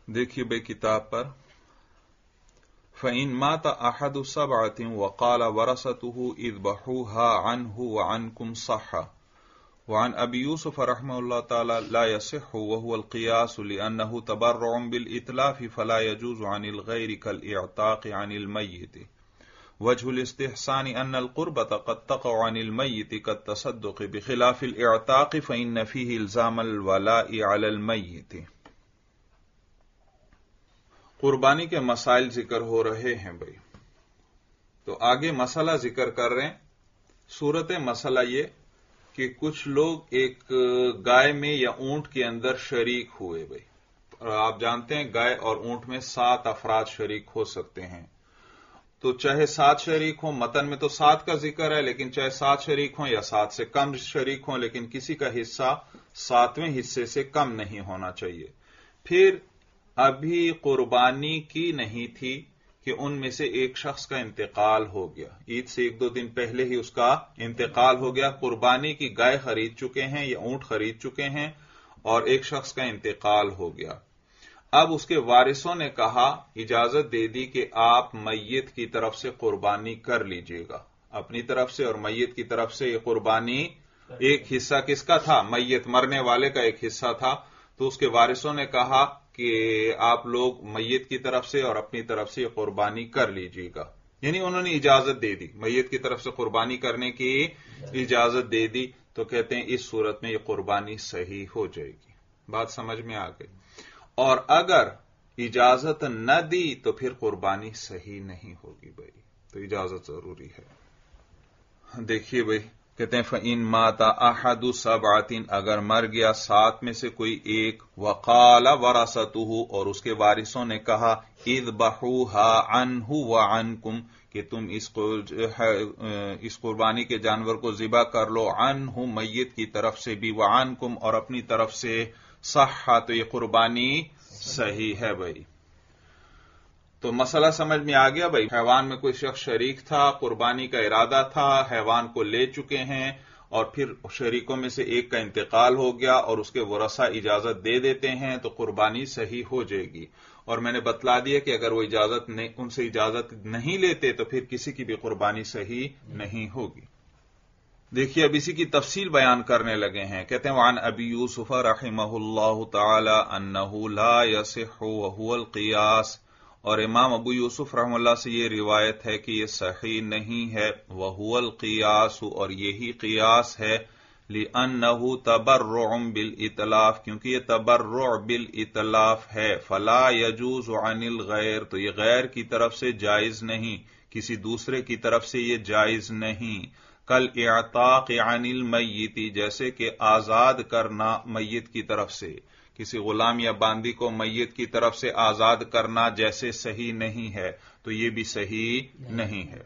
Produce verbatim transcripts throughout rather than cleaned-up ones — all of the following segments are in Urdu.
देखिए बे किताब पर फ़इन माता अहदु सबअतिन वक़ाल वरसतुहु इज़बहुहा अन्हु व अन्कुम सह्हा वअन अबी यूसुफ रहमहुल्लाह तआला ला यसिह्हु व हुवल क़ियास लिअन्नहु तबर्रुअन बिल इतलाफ फला यजूज़ु अनिल गैरि कल इअताक़ अनिल मय्यित वजहुल इस्तिहसान अन्नल क़ुर्बत क़द तक़अ अनिल मय्यित कत तसद्दुक़ बिख़िलाफ़िल इअताक़ फ़इन्न फ़ीहि इल्ज़ामल वलाइ अलल मय्यित। कुर्बानी के मसाइल जिक्र हो रहे हैं भाई, तो आगे मसला जिक्र कर रहे हैं। सूरत मसला ये कि कुछ लोग एक गाय में या ऊंट के अंदर शरीक हुए भाई, और आप जानते हैं गाय और ऊंट में सात अफराद शरीक हो सकते हैं। तो चाहे सात शरीक हो, मतन में तो सात का जिक्र है, लेकिन चाहे सात शरीक हो या सात से कम शरीक हो, लेकिन किसी का हिस्सा सातवें हिस्से से कम नहीं होना चाहिए। फिर अभी कुर्बानी की नहीं थी कि उनमें से एक शख्स का इंतकाल हो गया, ईद से एक दो दिन पहले ही उसका इंतकाल हो गया। कुर्बानी की गाय खरीद चुके हैं या ऊंट खरीद चुके हैं और एक शख्स का इंतकाल हो गया। अब उसके वारिसों ने कहा, इजाजत दे दी कि आप मैयत की तरफ से कुर्बानी कर लीजिएगा, अपनी तरफ से और मैयत की तरफ से। ये कुर्बानी एक हिस्सा किसका था? मैयत मरने वाले का एक हिस्सा था। तो उसके वारिसों ने कहा कि आप लोग मैयत की तरफ से और अपनी तरफ से कुर्बानी कर लीजिएगा, यानी उन्होंने इजाजत दे दी, मैयत की तरफ से कुर्बानी करने की इजाजत दे दी। तो कहते हैं इस सूरत में ये कुर्बानी सही हो जाएगी। बात समझ में आ गई। और अगर इजाजत न दी तो फिर कुर्बानी सही नहीं होगी भाई, तो इजाजत जरूरी है। देखिए भाई, कहते हैं फ़इन माता अहदु सबअतिन, अगर मर गया सात में से कोई एक, वक़ाल वरसतुहु, और उसके वारिसों ने कहा, इज़बहुहा अन्हु व अन्कुम, कि तुम इसको इस कुर्बानी के जानवर को ज़िबा कर लो, अन्हु मैयत की तरफ से भी, व अन्कुम और अपनी तरफ से, सह्हा, तो ये कुर्बानी सही है भाई। तो मसला समझ में आ गया भाई। हैवान में कोई शख्स शरीक था, कुर्बानी का इरादा था, हैवान को ले चुके हैं और फिर शरीकों में से एक का इंतकाल हो गया और उसके वरसा इजाजत दे देते हैं, तो कुर्बानी सही हो जाएगी। और मैंने बतला दिया कि अगर वो इजाजत नहीं, उनसे इजाजत नहीं लेते तो फिर किसी की भी कुर्बानी सही नहीं होगी। देखिए अब इसी की तफसील बयान करने लगे हैं। कहते हैं वान अबी यूसुफ रहमहुल्लाह तआला अन्नहु ला यसिह्हु व हुवल क़ियास, और इमाम अबू यूसुफ रहमतुल्लाह से ये रिवायत है कि ये सही नहीं है। व हुवल क़ियास, और यही क़ियास है, लिअन्नहु तबर्रुअन बिल इतलाफ, क्योंकि ये तबर्रुअ बिल इतलाफ है। फला यजूज़ु अनिल गैर, तो ये गैर की तरफ से जायज नहीं, किसी दूसरे की तरफ से ये जायज नहीं। कल इअताक़ अनिल मय्यित, जैसे कि आजाद करना मैयत की तरफ से, किसी गुलाम या बांदी को मैयत की तरफ से आजाद करना जैसे सही नहीं है, तो ये भी सही नहीं है।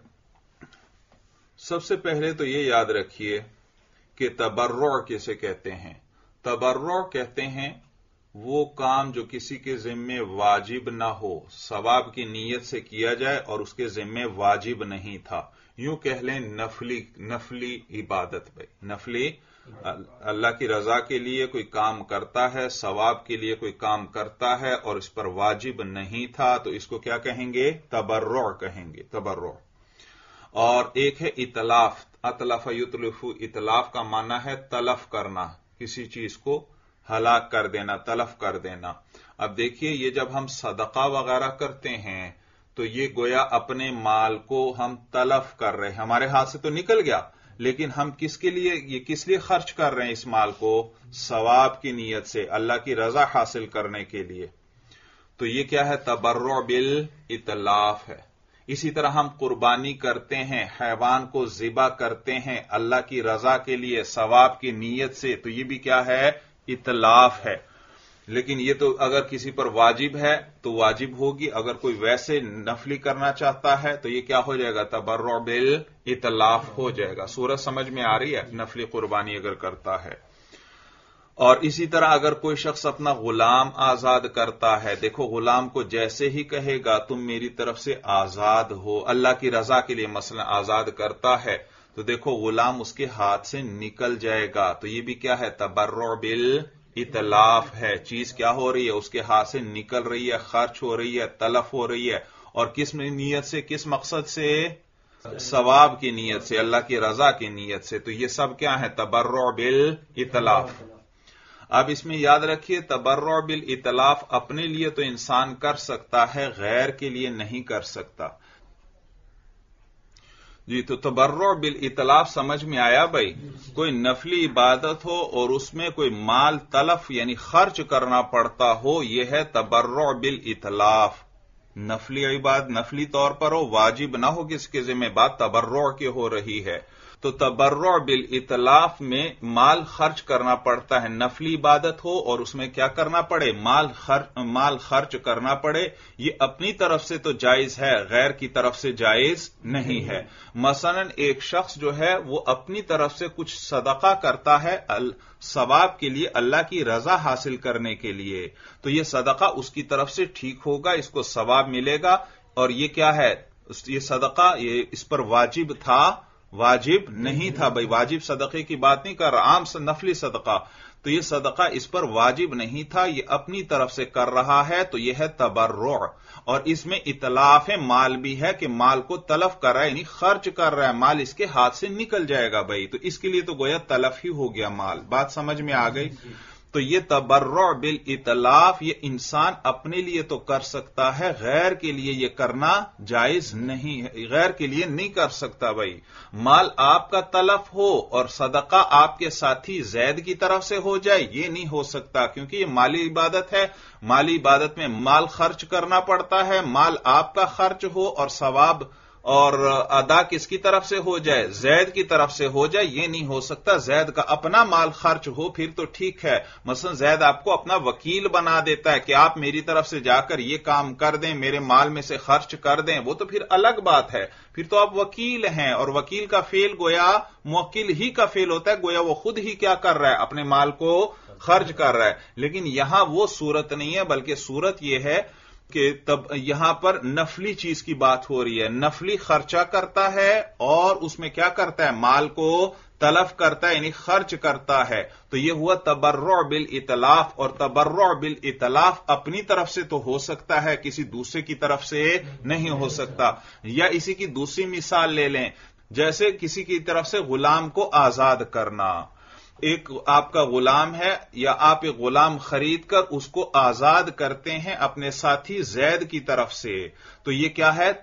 सबसे पहले तो ये याद रखिए कि तबर्रुअ किसे कहते हैं। तबर्रुअ कहते हैं वो काम जो किसी के जिम्मे वाजिब ना हो, सवाब की नीयत से किया जाए और उसके जिम्मे वाजिब नहीं था। यूं कह लें नफली नफली इबादत भाई, नफली अल्लाह की रजा के लिए कोई काम करता है, सवाब के लिए कोई काम करता है और इस पर वाजिब नहीं था, तो इसको क्या कहेंगे? तबर्रुअ कहेंगे, तबर्रुअ। और एक है इतलाफ, अतलफ युतलफु, इतलाफ का माना है तलफ करना, किसी चीज को हलाक कर देना, तलफ कर देना। अब देखिए, ये जब हम सदका वगैरह करते हैं तो ये गोया अपने माल को हम तलफ कर रहे हैं, हमारे हाथ से तो निकल गया, लेकिन हम किसके लिए, ये किस लिए खर्च कर रहे हैं इस माल को? सवाब की नीयत से, अल्लाह की रजा हासिल करने के लिए। तो ये क्या है? तबर्रुअ बिल इतलाफ है। इसी तरह हम कुर्बानी करते हैं, हैवान को ज़िबा करते हैं अल्लाह की रजा के लिए, सवाब की नीयत से, तो ये भी क्या है? इतलाफ है। लेकिन ये तो अगर किसी पर वाजिब है तो वाजिब होगी, अगर कोई वैसे नफली करना चाहता है तो ये क्या हो जाएगा? तबर्रुअ बिल इतलाफ हो जाएगा। सूरत समझ में आ रही है? नफली कुर्बानी अगर करता है। और इसी तरह अगर कोई शख्स अपना गुलाम आजाद करता है, देखो गुलाम को जैसे ही कहेगा तुम मेरी तरफ से आजाद हो, अल्लाह की रजा के लिए मसलन आजाद करता है, तो देखो गुलाम उसके हाथ से निकल जाएगा, तो ये भी क्या है? तबर्रुअ बिल इतलाफ है। चीज क्या हो रही है, उसके हाथ से निकल रही है, खर्च हो रही है, तलफ हो रही है, और किस नीयत से, किस मकसद से, सवाब की नीयत से, अल्लाह की रजा की नीयत से। तो ये सब क्या है, तबर्रु बिल इतलाफ। अब इसमें याद रखिए, तबर्रु बिल इतलाफ अपने लिए तो इंसान कर सकता है, गैर के लिए नहीं कर सकता जी। तो तबर्रु बिल इतलाफ समझ में आया भाई। कोई नफली इबादत हो और उसमें कोई माल तलफ यानी खर्च करना पड़ता हो, यह है तबर्रु बिल इतलाफ। नफली इबादत नफली तौर पर हो, वाजिब ना हो किसके जिम्मे, बात तबर्रु की हो रही है। तो तबर्रु बिल इतलाफ में माल खर्च करना पड़ता है, नफली इबादत हो और उसमें क्या करना पड़े, माल खर्च माल खर्च करना पड़े, ये अपनी तरफ से तो जायज है, गैर की तरफ से जायज नहीं है। मसलन एक शख्स जो है वो अपनी तरफ से कुछ सदका करता है सवाब के लिए, अल्लाह की रजा हासिल करने के लिए, तो ये सदका उसकी तरफ से ठीक होगा, इसको सवाब मिलेगा। और ये क्या है, ये सदका ये इस पर वाजिब था, वाजिब नहीं था भाई। वाजिब सदक़े की बात नहीं कर रहा, आम नफली सदका। तो ये सदका इस पर वाजिब नहीं था, ये अपनी तरफ से कर रहा है, तो यह है तबर्रु। और इसमें इतलाफ है, माल भी है कि माल को तलफ कर रहा है, यानी खर्च कर रहा है, माल इसके हाथ से निकल जाएगा भाई, तो इसके लिए तो गोया तलफ ही हो गया माल। बात समझ में आ गई। तो ये तबर्रु बिल इतलाफ ये इंसान अपने लिए तो कर सकता है, गैर के लिए ये करना जायज नहीं है, गैर के लिए नहीं कर सकता भाई। माल आपका तलफ हो और सदका आपके साथी जैद की तरफ से हो जाए, ये नहीं हो सकता, क्योंकि ये माली इबादत है। माली इबादत में माल खर्च करना पड़ता है, माल आपका खर्च हो और सवाब और अदा किसकी तरफ से हो जाए, जैद की तरफ से हो जाए, ये नहीं हो सकता। जैद का अपना माल खर्च हो फिर तो ठीक है, मसलन जैद आपको अपना वकील बना देता है कि आप मेरी तरफ से जाकर ये काम कर दें, मेरे माल में से खर्च कर दें, वो तो फिर अलग बात है, फिर तो आप वकील हैं। और वकील का फेल गोया मुवक्किल ही का फेल होता है, गोया वो खुद ही क्या कर रहा है, अपने माल को खर्च कर रहा है। लेकिन यहां वो सूरत नहीं है, बल्कि सूरत यह है कि तब यहां पर नफली चीज की बात हो रही है, नफली खर्चा करता है और उसमें क्या करता है, माल को तलफ करता है, यानी खर्च करता है। तो यह हुआ तबर्रु बिल इतलाफ। और तबर्रु बिल इतलाफ अपनी तरफ से तो हो सकता है, किसी दूसरे की तरफ से नहीं हो सकता। या इसी की दूसरी मिसाल ले लें, जैसे किसी की तरफ से गुलाम को आजाद करना। एक आपका गुलाम है या आप एक गुलाम खरीद कर उसको आजाद करते हैं अपने साथी जैद की तरफ से, तो यह क्या है,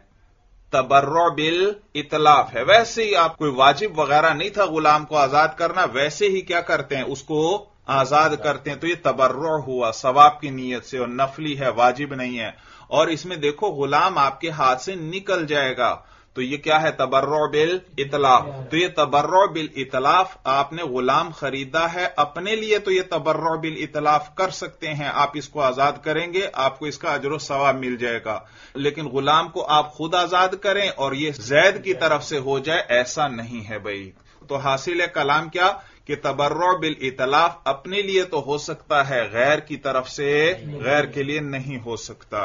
तबर्रु बिल इतलाफ है। वैसे ही आप कोई वाजिब वगैरह नहीं था गुलाम को आजाद करना, वैसे ही क्या करते हैं, उसको आजाद करते हैं, तो यह तबर्रु हुआ सवाब की नीयत से, और नफली है, वाजिब नहीं है। और इसमें देखो गुलाम आपके हाथ से निकल जाएगा, तो ये क्या है, तबर्रु बिल इतलाफ। तो ये तबर्रु बिल इतलाफ, आपने गुलाम खरीदा है अपने लिए, तो ये तबर्रु बिल इतलाफ कर सकते हैं, आप इसको आजाद करेंगे, आपको इसका अजर सवाब मिल जाएगा। लेकिन गुलाम को आप खुद आजाद करें और ये जैद की तरफ से हो जाए, ऐसा नहीं है भाई। तो हासिल है कलाम क्या, कि तबर्रु बिल इतलाफ अपने लिए तो हो सकता है, गैर की तरफ से गैर के लिए नहीं हो सकता।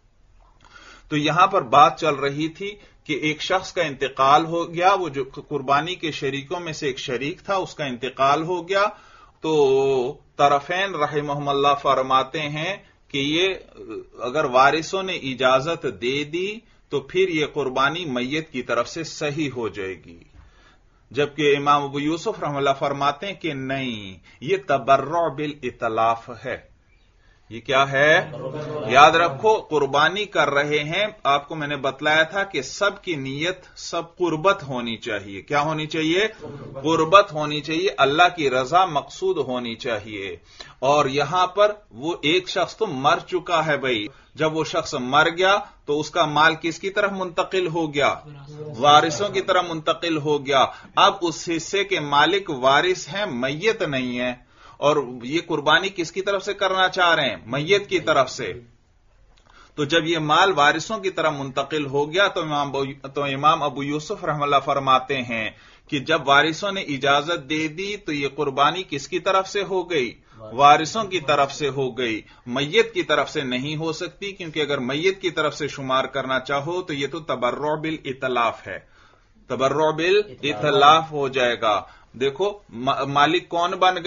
तो यहां पर बात चल रही थी कि एक शख्स का इंतकाल हो गया, वो जो कुर्बानी के शरीकों में से एक शरीक था, उसका इंतकाल हो गया। तो तरफैन रहमहुमुल्लाह फरमाते हैं कि ये अगर वारिसों ने इजाजत दे दी तो फिर ये कुर्बानी मैयत की तरफ से सही हो जाएगी, जबकि इमाम अबू यूसुफ रहमतुल्लाह फरमाते हैं कि नहीं, ये तबर्रु बिल इतलाफ है। ये क्या है, याद रखो, कुर्बानी कर रहे हैं, आपको मैंने बतलाया था कि सब की नीयत सब कुर्बत होनी चाहिए। क्या होनी चाहिए, कुर्बत होनी चाहिए, अल्लाह की रजा मकसूद होनी चाहिए। और यहां पर वो एक शख्स तो मर चुका है भाई, जब वो शख्स मर गया तो उसका माल किसकी तरफ मुंतकिल हो गया, वारिसों की तरफ मुंतकिल हो गया। अब उस हिस्से के मालिक वारिस हैं, मैयत नहीं है, और ये कुर्बानी किसकी तरफ से करना चाह रहे हैं, मैयत की तरफ से। तो जब ये माल वारिसों की तरफ मुंतकिल हो गया तो इमाम तो इमाम अबू यूसुफ रहमतुल्लाह फरमाते हैं कि जब वारिसों ने इजाजत दे दी तो ये कुर्बानी किसकी तरफ से हो गई, वारिसों की तरफ से हो गई, मैयत की तरफ से नहीं हो सकती, क्योंकि अगर मैयत की तरफ से शुमार करना चाहो तो ये तो तबर्रु बिल इतलाफ है, तबर्रु बिल इतलाफ हो जाएगा। देखो मा, मालिक कौन बन गए,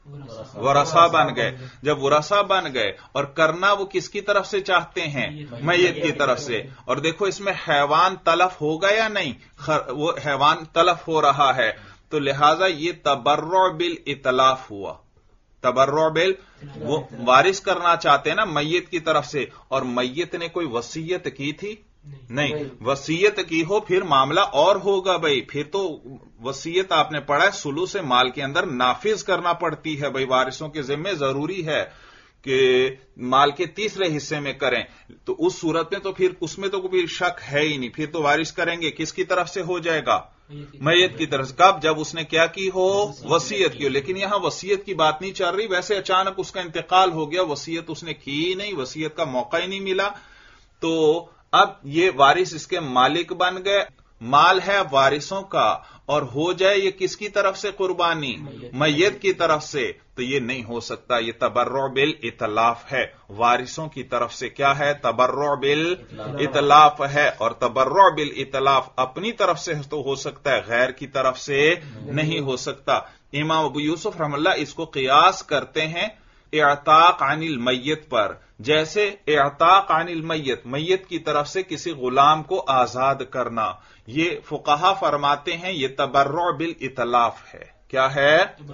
ورثہ بن گئے. جب ورثہ بن گئے اور کرنا وہ کس کی طرف سے چاہتے ہیں؟ میت کی طرف سے. اور دیکھو اس میں حیوان تلف ہوگا یا نہیں؟ وہ حیوان تلف ہو رہا ہے، تو لہذا یہ تبرع بالاتلاف ہوا. تبرع بال وہ وارث کرنا چاہتے ہیں نا میت کی طرف سے، اور میت نے کوئی وصیت کی تھی؟ نہیں. وصیت کی ہو پھر معاملہ اور ہوگا بھائی. پھر تو وصیت آپ نے پڑھا ہے سلوس مال کے اندر نافذ کرنا پڑتی ہے بھائی. وارثوں کے ذمہ ضروری ہے کہ مال کے تیسرے حصے میں کریں. تو اس صورت میں تو پھر اس میں تو کوئی شک ہے ہی نہیں. پھر تو وارث کریں گے کس کی طرف سے ہو جائے گا؟ میت کی طرف سے. کب؟ جب اس نے کیا کی ہو؟ وصیت کی ہو. لیکن یہاں وصیت کی بات نہیں چل رہی. ویسے اچانک اس کا انتقال ہو گیا، وصیت اس نے کی ہی نہیں، وصیت کا موقع ہی نہیں ملا، تو اب یہ وارث اس کے مالک بن گئے. مال ہے وارثوں کا، اور ہو جائے یہ کس کی طرف سے قربانی؟ میت کی طرف سے. تو یہ نہیں ہو سکتا. یہ تبرع بالاتلاف ہے. وارثوں کی طرف سے کیا ہے؟ تبرع بالاتلاف ہے. اور تبرع بالاتلاف اپنی طرف سے تو ہو سکتا ہے، غیر کی طرف سے نہیں ہو سکتا. امام ابو یوسف رحم اللہ اس کو قیاس کرتے ہیں اعتاق عن المیت پر. جیسے اعتاق عن المیت، میت کی طرف سے کسی غلام کو آزاد کرنا، یہ فقہا فرماتے ہیں یہ تبرع بالاتلاف ہے. کیا ہے؟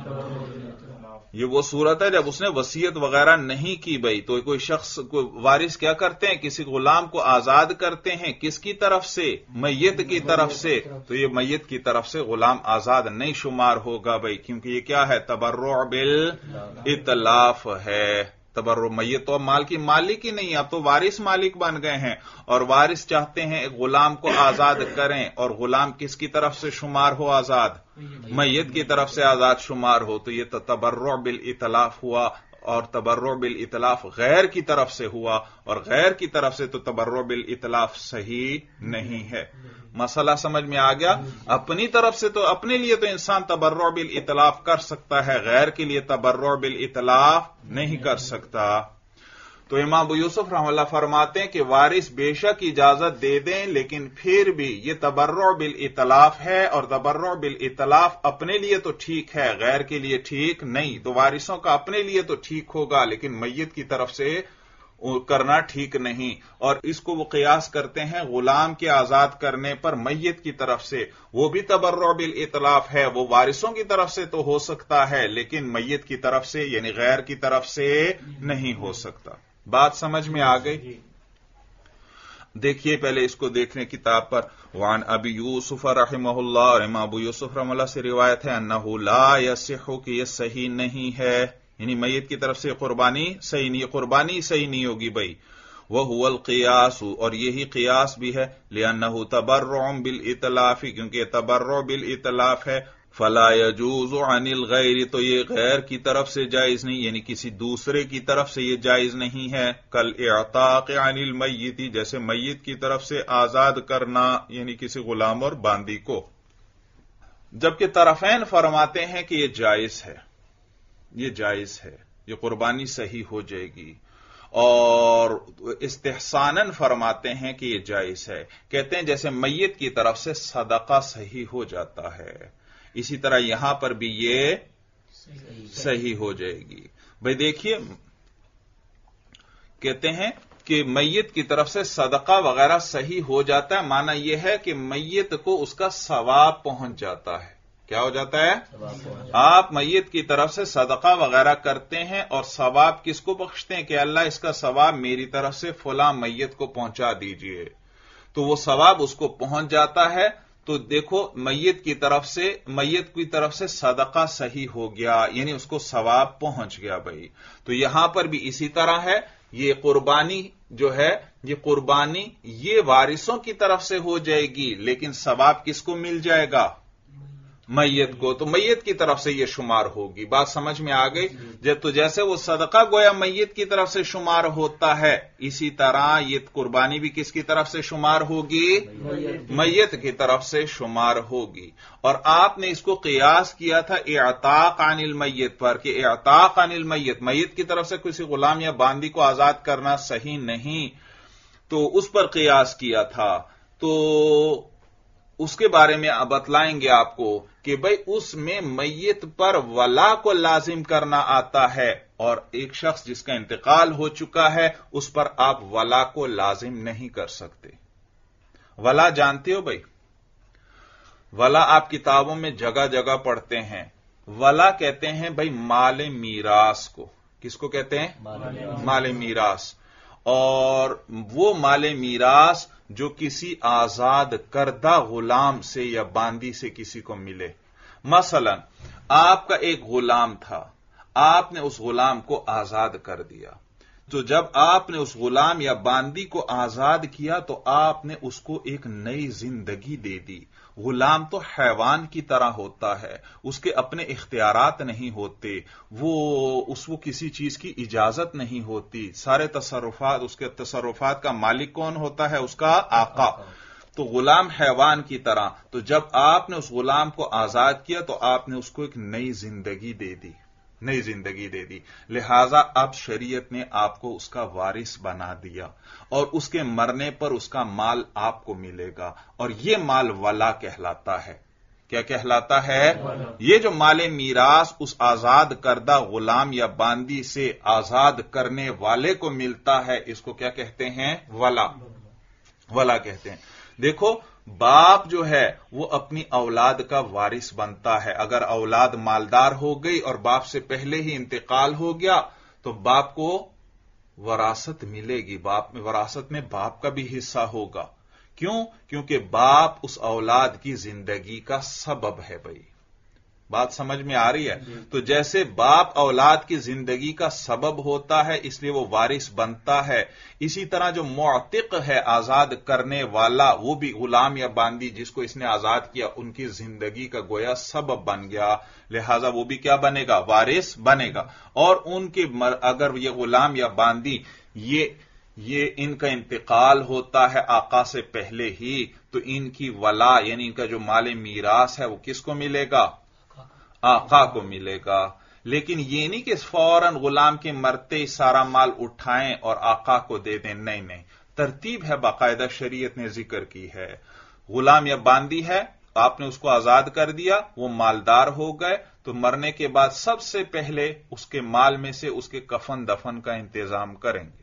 یہ وہ صورت ہے جب اس نے وصیت وغیرہ نہیں کی بھائی. تو کوئی شخص کوئی وارث کیا کرتے ہیں؟ کسی غلام کو آزاد کرتے ہیں. کس کی طرف سے؟ میت کی طرف سے. تو یہ میت کی طرف سے غلام آزاد نہیں شمار ہوگا بھائی، کیونکہ یہ کیا ہے؟ تبرع بالاتلاف ہے. تبرع میت تو مال کی مالک ہی نہیں، اب تو وارث مالک بن گئے ہیں، اور وارث چاہتے ہیں ایک غلام کو آزاد کریں، اور غلام کس کی طرف سے شمار ہو؟ آزاد میت کی طرف سے آزاد شمار ہو. تو یہ تو تبرع بالاتلاف ہوا، اور تبرع بالاتلاف غیر کی طرف سے ہوا، اور غیر کی طرف سے تو تبرع بالاتلاف صحیح نہیں ہے. مسئلہ سمجھ میں آ گیا؟ اپنی طرف سے تو اپنے لیے تو انسان تبرع بالاتلاف کر سکتا ہے، غیر کے لیے تبرع بالاتلاف نہیں کر سکتا. تو امام ابو یوسف رحمہ اللہ فرماتے ہیں کہ وارث بے شک اجازت دے دیں، لیکن پھر بھی یہ تبرع بالاتلاف ہے، اور تبرع بالاتلاف اپنے لیے تو ٹھیک ہے، غیر کے لیے ٹھیک نہیں. تو وارثوں کا اپنے لیے تو ٹھیک ہوگا، لیکن میت کی طرف سے کرنا ٹھیک نہیں. اور اس کو وہ قیاس کرتے ہیں غلام کے آزاد کرنے پر میت کی طرف سے. وہ بھی تبرع بالاتلاف ہے، وہ وارثوں کی طرف سے تو ہو سکتا ہے، لیکن میت کی طرف سے یعنی غیر کی طرف سے نہیں ہو سکتا. بات سمجھ میں آ گئی؟ دیکھیے پہلے اس کو دیکھنے کتاب پر. وعن ابی یوسف رحمہ اللہ، اور امام ابو یوسف رحمہ اللہ سے روایت ہے انہ لا یصح کہ یہ صحیح نہیں ہے، یعنی میت کی طرف سے قربانی صحیح نہیں، قربانی صحیح نہیں ہوگی بھائی. وہو القیاس، اور یہی قیاس بھی ہے، لأنہ تبرع بالاتلاف، کیونکہ تبرع بالاتلاف ہے. فلا يجوز عن الغیر، تو یہ غیر کی طرف سے جائز نہیں، یعنی کسی دوسرے کی طرف سے یہ جائز نہیں ہے. کل اعتاق عن المیت، جیسے میت کی طرف سے آزاد کرنا، یعنی کسی غلام اور باندی کو. جبکہ طرفین فرماتے ہیں کہ یہ جائز ہے، یہ جائز ہے، یہ قربانی صحیح ہو جائے گی. اور استحساناً فرماتے ہیں کہ یہ جائز ہے. کہتے ہیں جیسے میت کی طرف سے صدقہ صحیح ہو جاتا ہے، اسی طرح یہاں پر بھی یہ صحیح ہو جائے گی. بھئی دیکھیے کہتے ہیں کہ میت کی طرف سے صدقہ وغیرہ صحیح ہو جاتا ہے، معنی یہ ہے کہ میت کو اس کا ثواب پہنچ جاتا ہے. کیا ہو جاتا ہے؟ آپ میت کی طرف سے صدقہ وغیرہ کرتے ہیں، اور ثواب کس کو بخشتے ہیں کہ اللہ اس کا ثواب میری طرف سے فلاں میت کو پہنچا دیجئے. تو وہ ثواب اس کو پہنچ جاتا ہے. تو دیکھو میت کی طرف سے میت کی طرف سے صدقہ صحیح ہو گیا، یعنی اس کو ثواب پہنچ گیا بھائی. تو یہاں پر بھی اسی طرح ہے، یہ قربانی جو ہے، یہ قربانی یہ وارثوں کی طرف سے ہو جائے گی، لیکن ثواب کس کو مل جائے گا؟ میت کو. تو میت کی طرف سے یہ شمار ہوگی. بات سمجھ میں آ گئی؟ جب تو جیسے وہ صدقہ گویا میت کی طرف سے شمار ہوتا ہے، اسی طرح یہ قربانی بھی کس کی طرف سے شمار ہوگی؟ میت کی طرف سے شمار ہوگی. اور آپ نے اس کو قیاس کیا تھا اعتاق عن المیت پر، کہ اعتاق عن المیت، میت کی طرف سے کسی غلام یا باندی کو آزاد کرنا صحیح نہیں، تو اس پر قیاس کیا تھا. تو اس کے بارے میں بتلائیں گے آپ کو کہ بھئی اس میں میت پر ولا کو لازم کرنا آتا ہے، اور ایک شخص جس کا انتقال ہو چکا ہے اس پر آپ ولا کو لازم نہیں کر سکتے۔ ولا جانتے ہو بھئی؟ ولا آپ کتابوں میں جگہ جگہ پڑھتے ہیں۔ ولا کہتے ہیں بھئی مال میراث کو۔ کس کو کہتے ہیں؟ مال میراث۔ اور وہ مال میراث جو کسی آزاد کردہ غلام سے یا باندی سے کسی کو ملے۔ مثلا آپ کا ایک غلام تھا، آپ نے اس غلام کو آزاد کر دیا، تو جب آپ نے اس غلام یا باندی کو آزاد کیا تو آپ نے اس کو ایک نئی زندگی دے دی۔ غلام تو حیوان کی طرح ہوتا ہے، اس کے اپنے اختیارات نہیں ہوتے، وہ اس کو کسی چیز کی اجازت نہیں ہوتی، سارے تصرفات اس کے تصرفات کا مالک کون ہوتا ہے؟ اس کا آقا۔ تو غلام حیوان کی طرح، تو جب آپ نے اس غلام کو آزاد کیا تو آپ نے اس کو ایک نئی زندگی دے دی، نئی زندگی دے دی، لہذا اب شریعت نے آپ کو اس کا وارث بنا دیا، اور اس کے مرنے پر اس کا مال آپ کو ملے گا، اور یہ مال ولا کہلاتا ہے۔ کیا کہلاتا ہے؟ یہ جو مال میراث اس آزاد کردہ غلام یا باندی سے آزاد کرنے والے کو ملتا ہے، اس کو کیا کہتے ہیں؟ ولا۔ ولا کہتے ہیں۔ دیکھو، باپ جو ہے وہ اپنی اولاد کا وارث بنتا ہے۔ اگر اولاد مالدار ہو گئی اور باپ سے پہلے ہی انتقال ہو گیا تو باپ کو وراثت ملے گی، باپ میں وراثت میں باپ کا بھی حصہ ہوگا۔ کیوں؟ کیونکہ باپ اس اولاد کی زندگی کا سبب ہے۔ بھائی بات سمجھ میں آ رہی ہے؟ تو جیسے باپ اولاد کی زندگی کا سبب ہوتا ہے اس لیے وہ وارث بنتا ہے، اسی طرح جو معتق ہے آزاد کرنے والا، وہ بھی غلام یا باندی جس کو اس نے آزاد کیا ان کی زندگی کا گویا سبب بن گیا، لہذا وہ بھی کیا بنے گا؟ وارث بنے گا۔ اور ان کے اگر یہ غلام یا باندی یہ یہ ان کا انتقال ہوتا ہے آقا سے پہلے ہی، تو ان کی ولا یعنی ان کا جو مال میراث ہے وہ کس کو ملے گا؟ آقا کو ملے گا۔ لیکن یہ نہیں کہ فوراً غلام کے مرتے سارا مال اٹھائیں اور آقا کو دے دیں، نہیں نہیں، ترتیب ہے، باقاعدہ شریعت نے ذکر کی ہے۔ غلام یا باندی ہے، آپ نے اس کو آزاد کر دیا، وہ مالدار ہو گئے، تو مرنے کے بعد سب سے پہلے اس کے مال میں سے اس کے کفن دفن کا انتظام کریں گے۔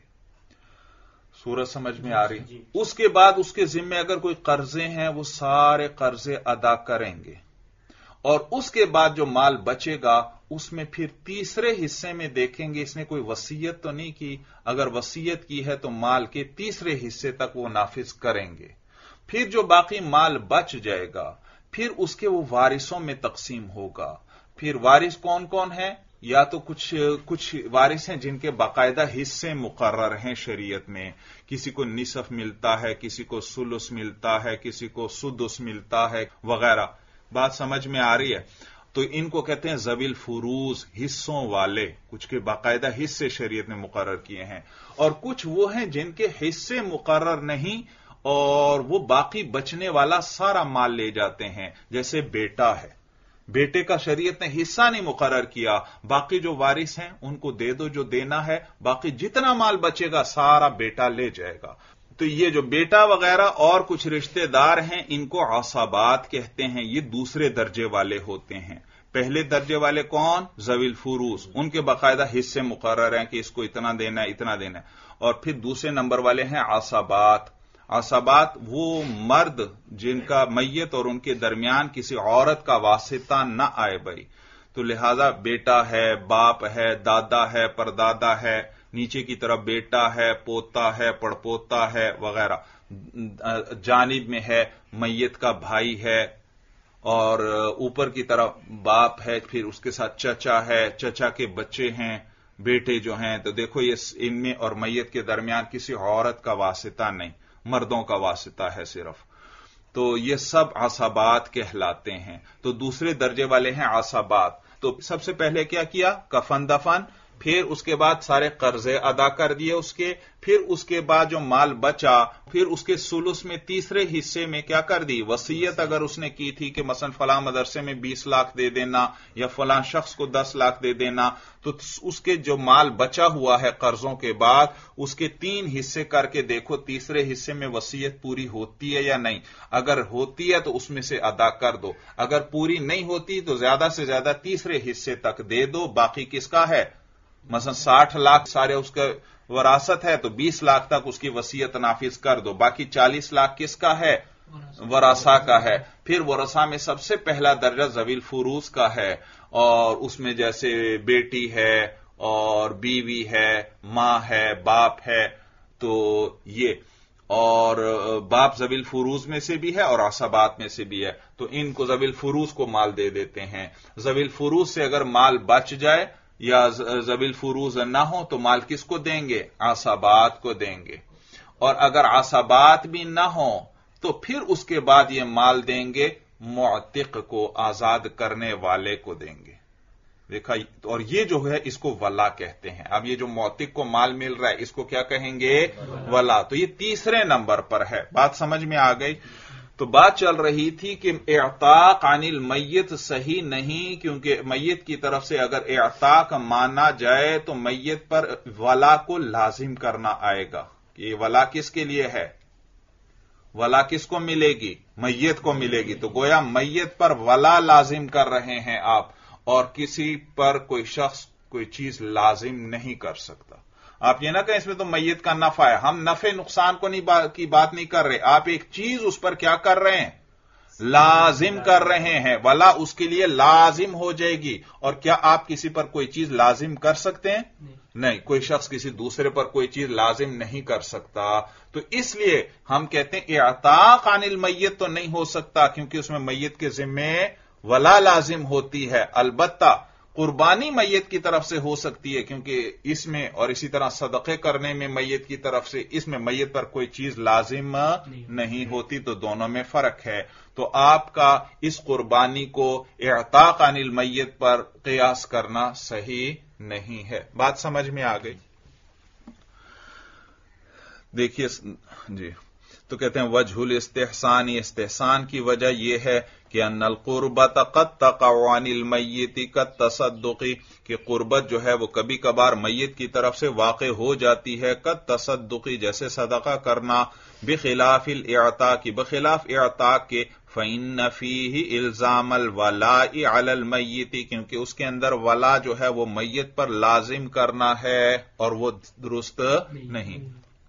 سورج سمجھ میں آ رہی؟ اس کے بعد اس کے ذمے اگر کوئی قرضے ہیں وہ سارے قرضے ادا کریں گے، اور اس کے بعد جو مال بچے گا اس میں پھر تیسرے حصے میں دیکھیں گے اس نے کوئی وصیت تو نہیں کی، اگر وصیت کی ہے تو مال کے تیسرے حصے تک وہ نافذ کریں گے۔ پھر جو باقی مال بچ جائے گا پھر اس کے وہ وارثوں میں تقسیم ہوگا۔ پھر وارث کون کون ہیں؟ یا تو کچھ کچھ وارث ہیں جن کے باقاعدہ حصے مقرر ہیں شریعت میں، کسی کو نصف ملتا ہے، کسی کو ثلث ملتا ہے، کسی کو سدس ملتا ہے وغیرہ۔ بات سمجھ میں آ رہی ہے؟ تو ان کو کہتے ہیں ذوی الفروض، حصوں والے، کچھ کے باقاعدہ حصے شریعت نے مقرر کیے ہیں، اور کچھ وہ ہیں جن کے حصے مقرر نہیں اور وہ باقی بچنے والا سارا مال لے جاتے ہیں، جیسے بیٹا ہے، بیٹے کا شریعت نے حصہ نہیں مقرر کیا، باقی جو وارث ہیں ان کو دے دو جو دینا ہے، باقی جتنا مال بچے گا سارا بیٹا لے جائے گا۔ تو یہ جو بیٹا وغیرہ اور کچھ رشتہ دار ہیں ان کو عصبات کہتے ہیں، یہ دوسرے درجے والے ہوتے ہیں۔ پہلے درجے والے کون؟ ذوی الفروض، ان کے باقاعدہ حصے مقرر ہیں کہ اس کو اتنا دینا ہے اتنا دینا ہے۔ اور پھر دوسرے نمبر والے ہیں عصبات۔ عصبات وہ مرد جن کا میت اور ان کے درمیان کسی عورت کا واسطہ نہ آئے بھائی، تو لہذا بیٹا ہے، باپ ہے، دادا ہے، پردادا ہے، نیچے کی طرف بیٹا ہے، پوتا ہے، پڑپوتا ہے وغیرہ، جانب میں ہے میت کا بھائی ہے، اور اوپر کی طرف باپ ہے، پھر اس کے ساتھ چچا ہے، چچا کے بچے ہیں، بیٹے جو ہیں، تو دیکھو یہ ان میں اور میت کے درمیان کسی عورت کا واسطہ نہیں، مردوں کا واسطہ ہے صرف، تو یہ سب عصبات کہلاتے ہیں۔ تو دوسرے درجے والے ہیں عصبات۔ تو سب سے پہلے کیا کیا؟ کفن دفن، پھر اس کے بعد سارے قرضے ادا کر دیے اس کے، پھر اس کے بعد جو مال بچا پھر اس کے سلس میں تیسرے حصے میں کیا کر دی، وصیت اگر اس نے کی تھی کہ مثلا فلاں مدرسے میں بیس لاکھ دے دینا یا فلاں شخص کو دس لاکھ دے دینا، تو اس کے جو مال بچا ہوا ہے قرضوں کے بعد اس کے تین حصے کر کے دیکھو تیسرے حصے میں وصیت پوری ہوتی ہے یا نہیں، اگر ہوتی ہے تو اس میں سے ادا کر دو، اگر پوری نہیں ہوتی تو زیادہ سے زیادہ تیسرے حصے تک دے دو، باقی کس کا ہے، مثلا ساٹھ لاکھ سارے اس کا وراثت ہے تو بیس لاکھ تک اس کی وصیت نافذ کر دو، باقی چالیس لاکھ کس کا ہے، ورثہ کا ہے۔ پھر ورثہ میں سب سے پہلا درجہ ذوی الفروض کا ہے، اور اس میں جیسے بیٹی ہے اور بیوی ہے، ماں ہے، باپ ہے، تو یہ اور باپ ذوی الفروض میں سے بھی ہے اور عصبات میں سے بھی ہے، تو ان کو ذوی الفروض کو مال دے دیتے ہیں۔ ذوی الفروض سے اگر مال بچ جائے یا ذوی الفروض نہ ہو تو مال کس کو دیں گے، عصبات کو دیں گے، اور اگر عصبات بھی نہ ہوں تو پھر اس کے بعد یہ مال دیں گے معتق کو، آزاد کرنے والے کو دیں گے۔ دیکھا، اور یہ جو ہے اس کو ولا کہتے ہیں۔ اب یہ جو معتق کو مال مل رہا ہے اس کو کیا کہیں گے، ولا۔ تو یہ تیسرے نمبر پر ہے، بات سمجھ میں آ گئی۔ تو بات چل رہی تھی کہ اعتاق عن المیت صحیح نہیں، کیونکہ میت کی طرف سے اگر اعتاق مانا جائے تو میت پر ولا کو لازم کرنا آئے گا۔ یہ ولا کس کے لیے ہے، ولا کس کو ملے گی، میت کو ملے گی، تو گویا میت پر ولا لازم کر رہے ہیں آپ، اور کسی پر کوئی شخص کوئی چیز لازم نہیں کر سکتا۔ آپ یہ نہ کہیں اس میں تو میت کا نفع ہے، ہم نفع نقصان کو نہیں با... کی بات نہیں کر رہے، آپ ایک چیز اس پر کیا کر رہے ہیں، لازم کر رہے ہیں، ولا اس کے لیے لازم ہو جائے گی۔ اور کیا آپ کسی پر کوئی چیز لازم کر سکتے ہیں؟ نہیں، کوئی شخص کسی دوسرے پر کوئی چیز لازم نہیں کر سکتا، تو اس لیے ہم کہتے ہیں اعتاق عن المیت تو نہیں ہو سکتا، کیونکہ اس میں میت کے ذمے ولا لازم ہوتی ہے۔ البتہ قربانی میت کی طرف سے ہو سکتی ہے، کیونکہ اس میں اور اسی طرح صدقے کرنے میں میت کی طرف سے، اس میں میت پر کوئی چیز لازم نہیں ہوتی، تو دونوں میں فرق ہے۔ تو آپ کا اس قربانی کو اعتاق عن المیت پر قیاس کرنا صحیح نہیں ہے۔ بات سمجھ میں آ گئی؟ دیکھیے جی، تو کہتے ہیں وجہ الاستحسان، استحسان کی وجہ یہ ہے کہ ان القربت قد تقع عن المیت کالتصدق، کہ قربت جو ہے وہ کبھی کبھار میت کی طرف سے واقع ہو جاتی ہے، کالتصدق جیسے صدقہ کرنا، بخلاف الاعتاق بخلاف اعتاق کے، فإن فيه الزام الولاء على المیت، کیونکہ اس کے اندر ولا جو ہے وہ میت پر لازم کرنا ہے اور وہ درست نہیں۔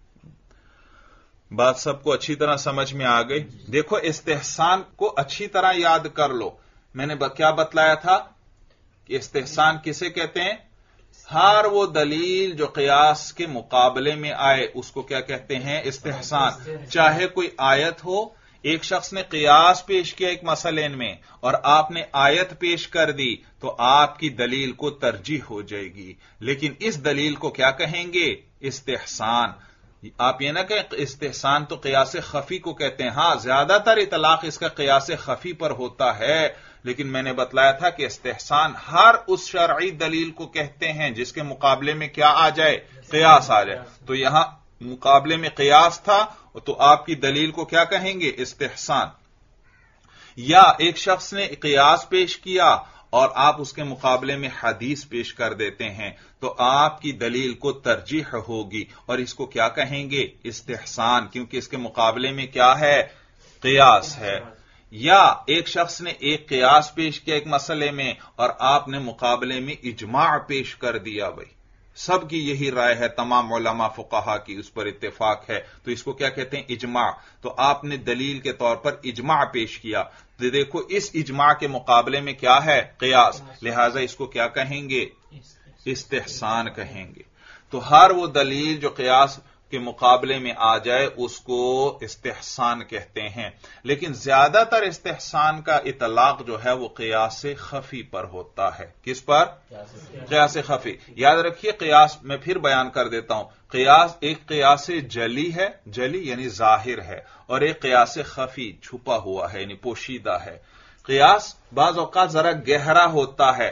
بات سب کو اچھی طرح سمجھ میں آ گئی؟ دیکھو استحسان کو اچھی طرح یاد کر لو، میں نے کیا بتلایا تھا کہ استحسان کسے کہتے ہیں، ہر وہ دلیل جو قیاس کے مقابلے میں آئے اس کو کیا کہتے ہیں، استحسان۔ چاہے کوئی آیت ہو، ایک شخص نے قیاس پیش کیا ایک مسئلے میں اور آپ نے آیت پیش کر دی تو آپ کی دلیل کو ترجیح ہو جائے گی، لیکن اس دلیل کو کیا کہیں گے، استحسان۔ آپ یہ نہ کہیں استحسان تو قیاس خفی کو کہتے ہیں، ہاں زیادہ تر اطلاق اس کا قیاس خفی پر ہوتا ہے، لیکن میں نے بتلایا تھا کہ استحسان ہر اس شرعی دلیل کو کہتے ہیں جس کے مقابلے میں کیا آ جائے، قیاس آ جائے۔ تو یہاں مقابلے میں قیاس تھا تو آپ کی دلیل کو کیا کہیں گے، استحسان۔ یا ایک شخص نے قیاس پیش کیا اور آپ اس کے مقابلے میں حدیث پیش کر دیتے ہیں تو آپ کی دلیل کو ترجیح ہوگی، اور اس کو کیا کہیں گے، استحسان، کیونکہ اس کے مقابلے میں کیا ہے، قیاس ہے۔ یا ایک شخص نے ایک قیاس پیش کیا ایک مسئلے میں اور آپ نے مقابلے میں اجماع پیش کر دیا، بھائی سب کی یہی رائے ہے، تمام علماء فقہا کی اس پر اتفاق ہے، تو اس کو کیا کہتے ہیں، اجماع۔ تو آپ نے دلیل کے طور پر اجماع پیش کیا، تو دیکھو اس اجماع کے مقابلے میں کیا ہے، قیاس، لہذا اس کو کیا کہیں گے، استحسان کہیں گے۔ تو ہر وہ دلیل جو قیاس کے مقابلے میں آ جائے اس کو استحسان کہتے ہیں، لیکن زیادہ تر استحسان کا اطلاق جو ہے وہ قیاس خفی پر ہوتا ہے۔ کس پر، قیاس خفی۔ یاد رکھیے قیاس میں پھر بیان کر دیتا ہوں، قیاس ایک قیاس جلی ہے، جلی یعنی ظاہر ہے، اور ایک قیاس خفی چھپا ہوا ہے یعنی پوشیدہ ہے۔ قیاس بعض اوقات ذرا گہرا ہوتا ہے،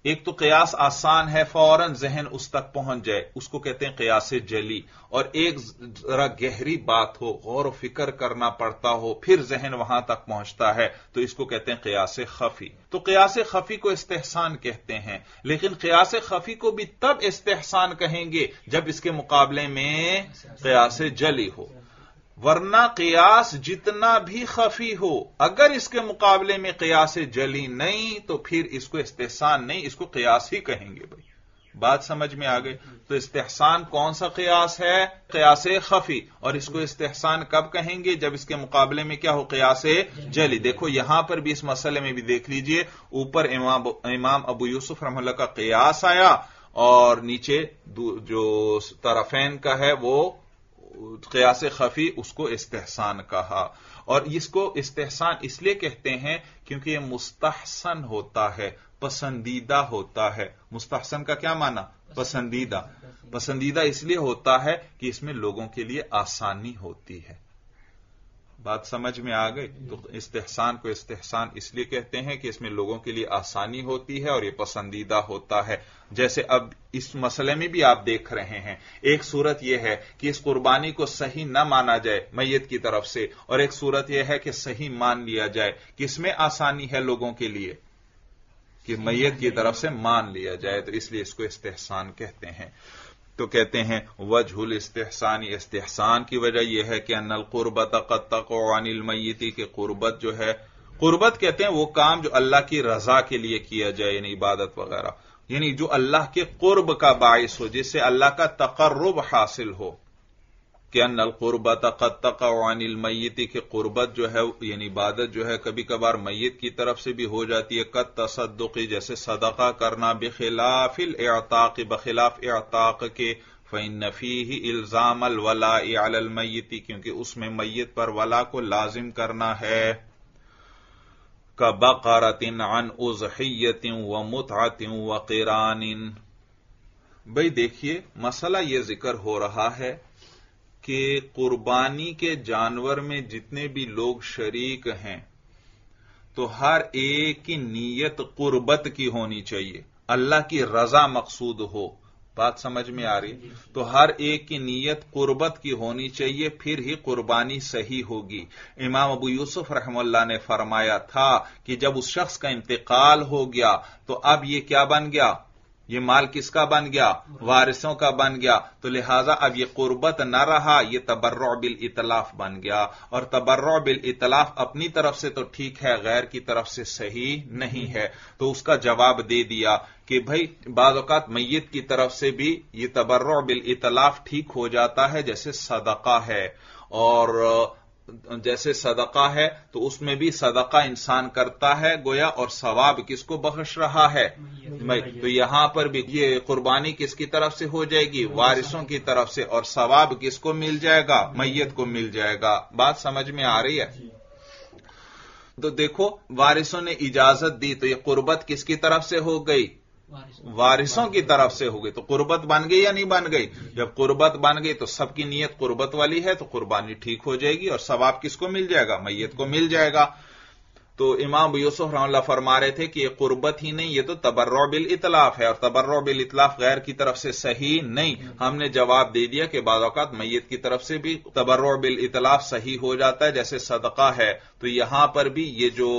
ایک تو قیاس آسان ہے، فوراً ذہن اس تک پہنچ جائے، اس کو کہتے ہیں قیاس جلی، اور ایک ذرا گہری بات ہو، غور و فکر کرنا پڑتا ہو، پھر ذہن وہاں تک پہنچتا ہے، تو اس کو کہتے ہیں قیاس خفی۔ تو قیاس خفی کو استحسان کہتے ہیں، لیکن قیاس خفی کو بھی تب استحسان کہیں گے جب اس کے مقابلے میں قیاس جلی ہو، ورنہ قیاس جتنا بھی خفی ہو اگر اس کے مقابلے میں قیاس جلی نہیں تو پھر اس کو استحسان نہیں، اس کو قیاس ہی کہیں گے۔ بھائی بات سمجھ میں آ گئی؟ تو استحسان کون سا قیاس ہے؟ قیاس خفی، اور اس کو استحسان کب کہیں گے؟ جب اس کے مقابلے میں کیا ہو؟ قیاس جلی۔ دیکھو یہاں پر بھی اس مسئلے میں بھی دیکھ لیجئے، اوپر امام امام ابو یوسف رحمہ اللہ کا قیاس آیا اور نیچے جو طرفین کا ہے وہ قیاس خفی، اس کو استحسان کہا۔ اور اس کو استحسان اس لیے کہتے ہیں کیونکہ یہ مستحسن ہوتا ہے، پسندیدہ ہوتا ہے۔ مستحسن کا کیا معنی؟ پسندیدہ۔ پسندیدہ اس لیے ہوتا ہے کہ اس میں لوگوں کے لیے آسانی ہوتی ہے۔ بات سمجھ میں آ گئی؟ تو استحسان کو استحسان اس لیے کہتے ہیں کہ اس میں لوگوں کے لیے آسانی ہوتی ہے اور یہ پسندیدہ ہوتا ہے۔ جیسے اب اس مسئلے میں بھی آپ دیکھ رہے ہیں، ایک صورت یہ ہے کہ اس قربانی کو صحیح نہ مانا جائے میت کی طرف سے، اور ایک صورت یہ ہے کہ صحیح مان لیا جائے۔ کس میں آسانی ہے لوگوں کے لیے؟ کہ میت کی طرف سے مان لیا جائے، تو اس لیے اس کو استحسان کہتے ہیں۔ تو کہتے ہیں وجہ الاستحسانی، استحسان کی وجہ یہ ہے کہ ان القربت قد تقع عن المیت، کہ قربت جو ہے، قربت کہتے ہیں وہ کام جو اللہ کی رضا کے لیے کیا جائے، یعنی عبادت وغیرہ، یعنی جو اللہ کے قرب کا باعث ہو، جس سے اللہ کا تقرب حاصل ہو۔ کہ ان القربت قد تقع عن المیت، کہ قربت جو ہے یعنی عبادت جو ہے کبھی کبھار میت کی طرف سے بھی ہو جاتی ہے، قد تصدق، جیسے صدقہ کرنا، بخلاف الاعتاق، بخلاف اعتاق کے، فإن فيه الزام الولاء علی المیت، کیونکہ اس میں میت پر ولا کو لازم کرنا ہے۔ کبقرۃ عن اضحیۃ ومتعۃ وقران۔ بھئی دیکھیے مسئلہ یہ ذکر ہو رہا ہے کہ قربانی کے جانور میں جتنے بھی لوگ شریک ہیں تو ہر ایک کی نیت قربت کی ہونی چاہیے، اللہ کی رضا مقصود ہو۔ بات سمجھ میں آ رہی؟ تو ہر ایک کی نیت قربت کی ہونی چاہیے، پھر ہی قربانی صحیح ہوگی۔ امام ابو یوسف رحمہ اللہ نے فرمایا تھا کہ جب اس شخص کا انتقال ہو گیا تو اب یہ کیا بن گیا؟ یہ مال کس کا بن گیا؟ وارثوں کا بن گیا، تو لہذا اب یہ قربت نہ رہا، یہ تبرع بالاتلاف بن گیا، اور تبرع بالاتلاف اپنی طرف سے تو ٹھیک ہے، غیر کی طرف سے صحیح نہیں ہے۔ تو اس کا جواب دے دیا کہ بھائی بعض اوقات میت کی طرف سے بھی یہ تبرع بالاتلاف ٹھیک ہو جاتا ہے، جیسے صدقہ ہے، اور جیسے صدقہ ہے تو اس میں بھی صدقہ انسان کرتا ہے گویا، اور ثواب کس کو بخش رہا ہے؟ تو یہاں پر بھی یہ قربانی کس کی طرف سے ہو جائے گی؟ وارثوں کی طرف سے، اور ثواب کس کو مل جائے گا؟ میت کو مل جائے گا۔ بات سمجھ میں آ رہی ہے؟ تو دیکھو وارثوں نے اجازت دی تو یہ قربت کس کی طرف سے ہو گئی؟ وارثوں کی طرف سے ہو گئی، تو قربت بن گئی یا نہیں بن گئی؟ جب قربت بن گئی تو سب کی نیت قربت والی ہے تو قربانی ٹھیک ہو جائے گی، اور ثواب کس کو مل جائے گا؟ میت کو مل جائے گا۔ تو امام ابو یوسف رحمہ اللہ فرما رہے تھے کہ یہ قربت ہی نہیں، یہ تو تبرع بالاتلاف ہے، اور تبرع بالاتلاف غیر کی طرف سے صحیح نہیں۔ ہم نے جواب دے دیا کہ بعض اوقات میت کی طرف سے بھی تبرع بالاتلاف صحیح ہو جاتا ہے، جیسے صدقہ ہے۔ تو یہاں پر بھی یہ جو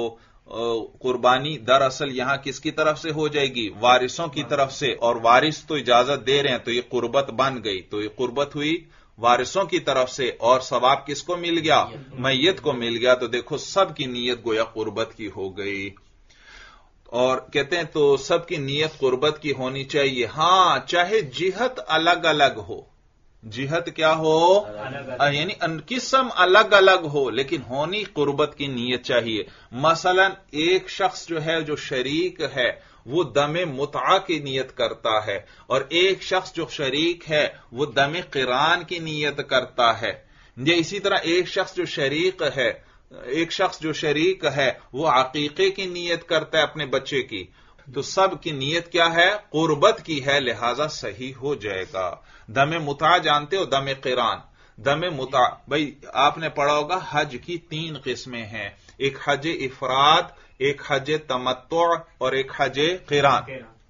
قربانی دراصل یہاں کس کی طرف سے ہو جائے گی؟ وارثوں کی طرف سے، اور وارث تو اجازت دے رہے ہیں تو یہ قربت بن گئی، تو یہ قربت ہوئی وارثوں کی طرف سے، اور ثواب کس کو مل گیا؟ میت کو مل گیا۔ تو دیکھو سب کی نیت گویا قربت کی ہو گئی، اور کہتے ہیں تو سب کی نیت قربت کی ہونی چاہیے، ہاں چاہے جہت الگ الگ ہو، جہت کیا ہو؟ یعنی قسم الگ الگ ہو، لیکن ہونی قربت کی نیت چاہیے۔ مثلا ایک شخص جو ہے جو شریک ہے وہ دم متعہ کی نیت کرتا ہے، اور ایک شخص جو شریک ہے وہ دم قران کی نیت کرتا ہے، یا اسی طرح ایک شخص جو شریک ہے ایک شخص جو شریک ہے وہ عقیقے کی نیت کرتا ہے اپنے بچے کی، تو سب کی نیت کیا ہے؟ قربت کی ہے، لہذا صحیح ہو جائے گا۔ دم متعہ جانتے ہو؟ دم قران، دم متعہ بھئی آپ نے پڑھا ہوگا حج کی تین قسمیں ہیں، ایک حج افراد، ایک حج تمتع اور ایک حج قران۔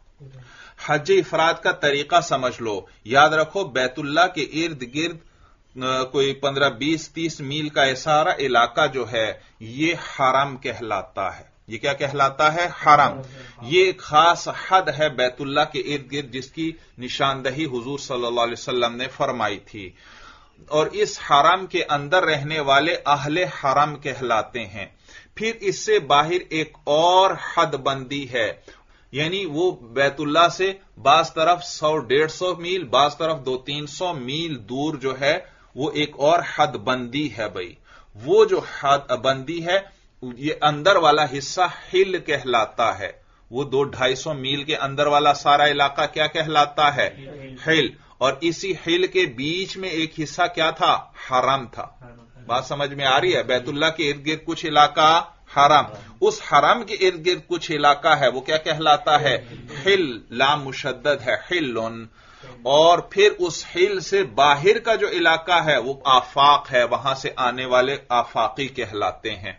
حج افراد کا طریقہ سمجھ لو، یاد رکھو بیت اللہ کے ارد گرد کوئی پندرہ بیس تیس میل کا سارا علاقہ جو ہے یہ حرم کہلاتا ہے۔ یہ کیا کہلاتا ہے؟ حرم۔ یہ ایک خاص حد ہے بیت اللہ کے ارد گرد جس کی نشاندہی حضور صلی اللہ علیہ وسلم نے فرمائی تھی، اور اس حرم کے اندر رہنے والے اہل حرم کہلاتے ہیں۔ پھر اس سے باہر ایک اور حد بندی ہے، یعنی وہ بیت اللہ سے بعض طرف سو ڈیڑھ سو میل، بعض طرف دو تین سو میل دور جو ہے وہ ایک اور حد بندی ہے بھائی۔ وہ جو حد بندی ہے یہ اندر والا حصہ حل کہلاتا ہے۔ وہ دو ڈھائی سو میل کے اندر والا سارا علاقہ کیا کہلاتا ہے؟ حل۔ اور اسی حل کے بیچ میں ایک حصہ کیا تھا؟ حرم تھا۔ بات سمجھ میں آ رہی ہے؟ بیت اللہ کے ارد گرد کچھ علاقہ حرم، اس حرم کے ارد گرد کچھ علاقہ ہے وہ کیا کہلاتا ہے؟ حل، لام مشدد ہے، حلن۔ اور پھر اس حل سے باہر کا جو علاقہ ہے وہ آفاق ہے، وہاں سے آنے والے آفاقی کہلاتے ہیں۔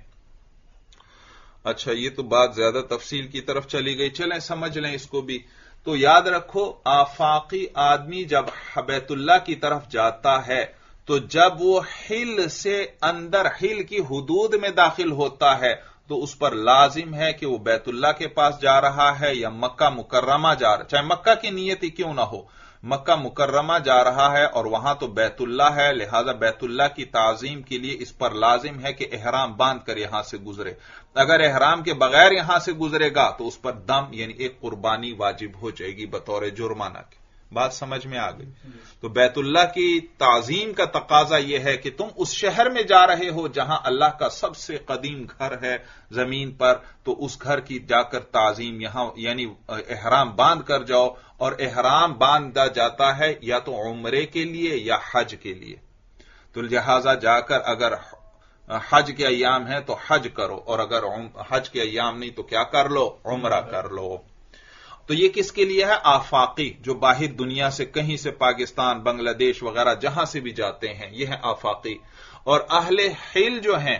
اچھا، یہ تو بات زیادہ تفصیل کی طرف چلی گئی، چلیں سمجھ لیں اس کو بھی۔ تو یاد رکھو آفاقی آدمی جب بیت اللہ کی طرف جاتا ہے تو جب وہ حل سے اندر حل کی حدود میں داخل ہوتا ہے تو اس پر لازم ہے کہ وہ بیت اللہ کے پاس جا رہا ہے یا مکہ مکرمہ جا رہا ہے، چاہے مکہ کی نیت ہی کیوں نہ ہو، مکہ مکرمہ جا رہا ہے اور وہاں تو بیت اللہ ہے، لہذا بیت اللہ کی تعظیم کے لیے اس پر لازم ہے کہ احرام باندھ کر یہاں سے گزرے۔ اگر احرام کے بغیر یہاں سے گزرے گا تو اس پر دم یعنی ایک قربانی واجب ہو جائے گی بطور جرمانہ کے۔ بات سمجھ میں آ گئی؟ تو بیت اللہ کی تعظیم کا تقاضا یہ ہے کہ تم اس شہر میں جا رہے ہو جہاں اللہ کا سب سے قدیم گھر ہے زمین پر، تو اس گھر کی جا کر تعظیم یہاں یعنی احرام باندھ کر جاؤ، اور احرام باندھا جاتا ہے یا تو عمرے کے لیے یا حج کے لیے۔ تو لہذا جا کر اگر حج کے ایام ہیں تو حج کرو، اور اگر حج کے ایام نہیں تو کیا کر لو؟ عمرہ کر لو۔ تو یہ کس کے لیے ہے؟ آفاقی، جو باہر دنیا سے کہیں سے پاکستان، بنگلہ دیش وغیرہ جہاں سے بھی جاتے ہیں، یہ ہے آفاقی۔ اور اہل حل جو ہیں،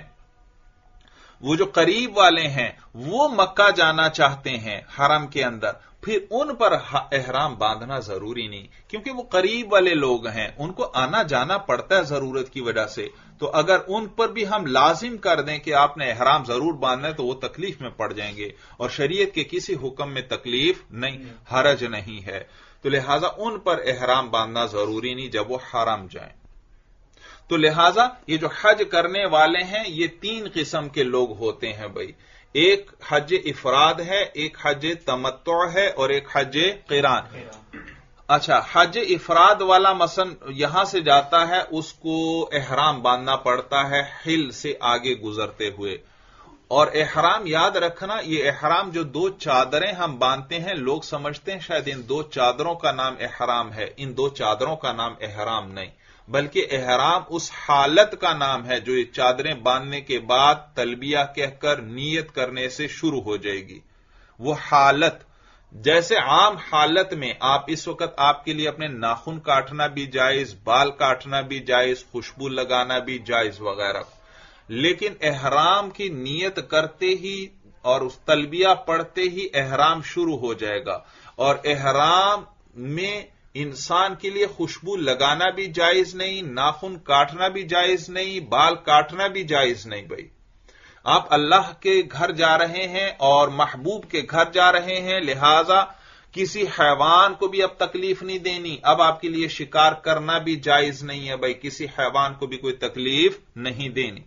وہ جو قریب والے ہیں، وہ مکہ جانا چاہتے ہیں حرم کے اندر، پھر ان پر احرام باندھنا ضروری نہیں، کیونکہ وہ قریب والے لوگ ہیں، ان کو آنا جانا پڑتا ہے ضرورت کی وجہ سے۔ تو اگر ان پر بھی ہم لازم کر دیں کہ آپ نے احرام ضرور باندھنا ہے تو وہ تکلیف میں پڑ جائیں گے، اور شریعت کے کسی حکم میں تکلیف نہیں، حرج نہیں ہے۔ تو لہذا ان پر احرام باندھنا ضروری نہیں جب وہ حرم جائیں۔ تو لہذا یہ جو حج کرنے والے ہیں یہ تین قسم کے لوگ ہوتے ہیں بھائی، ایک حج افراد ہے، ایک حج تمتع ہے، اور ایک حج قران۔ اچھا، حج افراد والا مثلا یہاں سے جاتا ہے، اس کو احرام باندھنا پڑتا ہے حل سے آگے گزرتے ہوئے۔ اور احرام یاد رکھنا، یہ احرام جو دو چادریں ہم باندھتے ہیں، لوگ سمجھتے ہیں شاید ان دو چادروں کا نام احرام ہے، ان دو چادروں کا نام احرام نہیں، بلکہ احرام اس حالت کا نام ہے جو یہ چادریں باندھنے کے بعد تلبیہ کہہ کر نیت کرنے سے شروع ہو جائے گی۔ وہ حالت، جیسے عام حالت میں آپ اس وقت آپ کے لیے اپنے ناخن کاٹنا بھی جائز، بال کاٹنا بھی جائز، خوشبو لگانا بھی جائز وغیرہ، لیکن احرام کی نیت کرتے ہی اور اس تلبیہ پڑھتے ہی احرام شروع ہو جائے گا۔ اور احرام میں انسان کے لیے خوشبو لگانا بھی جائز نہیں، ناخن کاٹنا بھی جائز نہیں، بال کاٹنا بھی جائز نہیں بھائی۔ آپ اللہ کے گھر جا رہے ہیں اور محبوب کے گھر جا رہے ہیں، لہذا کسی حیوان کو بھی اب تکلیف نہیں دینی، اب آپ کے لیے شکار کرنا بھی جائز نہیں ہے بھائی، کسی حیوان کو بھی کوئی تکلیف نہیں دینی۔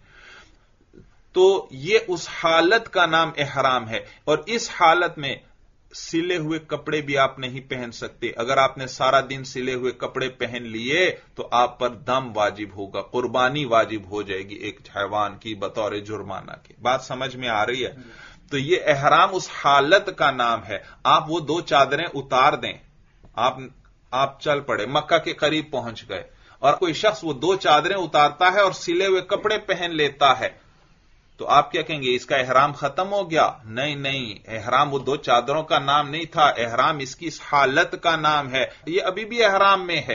تو یہ اس حالت کا نام احرام ہے، اور اس حالت میں سلے ہوئے کپڑے بھی آپ نہیں پہن سکتے۔ اگر آپ نے سارا دن سلے ہوئے کپڑے پہن لیے تو آپ پر دم واجب ہوگا، قربانی واجب ہو جائے گی ایک حیوان کی بطور جرمانہ کے۔ بات سمجھ میں آ رہی ہے؟ تو یہ احرام اس حالت کا نام ہے۔ آپ وہ دو چادریں اتار دیں، آپ آپ چل پڑے، مکہ کے قریب پہنچ گئے، اور کوئی شخص وہ دو چادریں اتارتا ہے اور سلے ہوئے کپڑے پہن لیتا ہے، تو آپ کیا کہیں گے؟ اس کا احرام ختم ہو گیا؟ نہیں نہیں، احرام وہ دو چادروں کا نام نہیں تھا، احرام اس کی اس حالت کا نام ہے، یہ ابھی بھی احرام میں ہے۔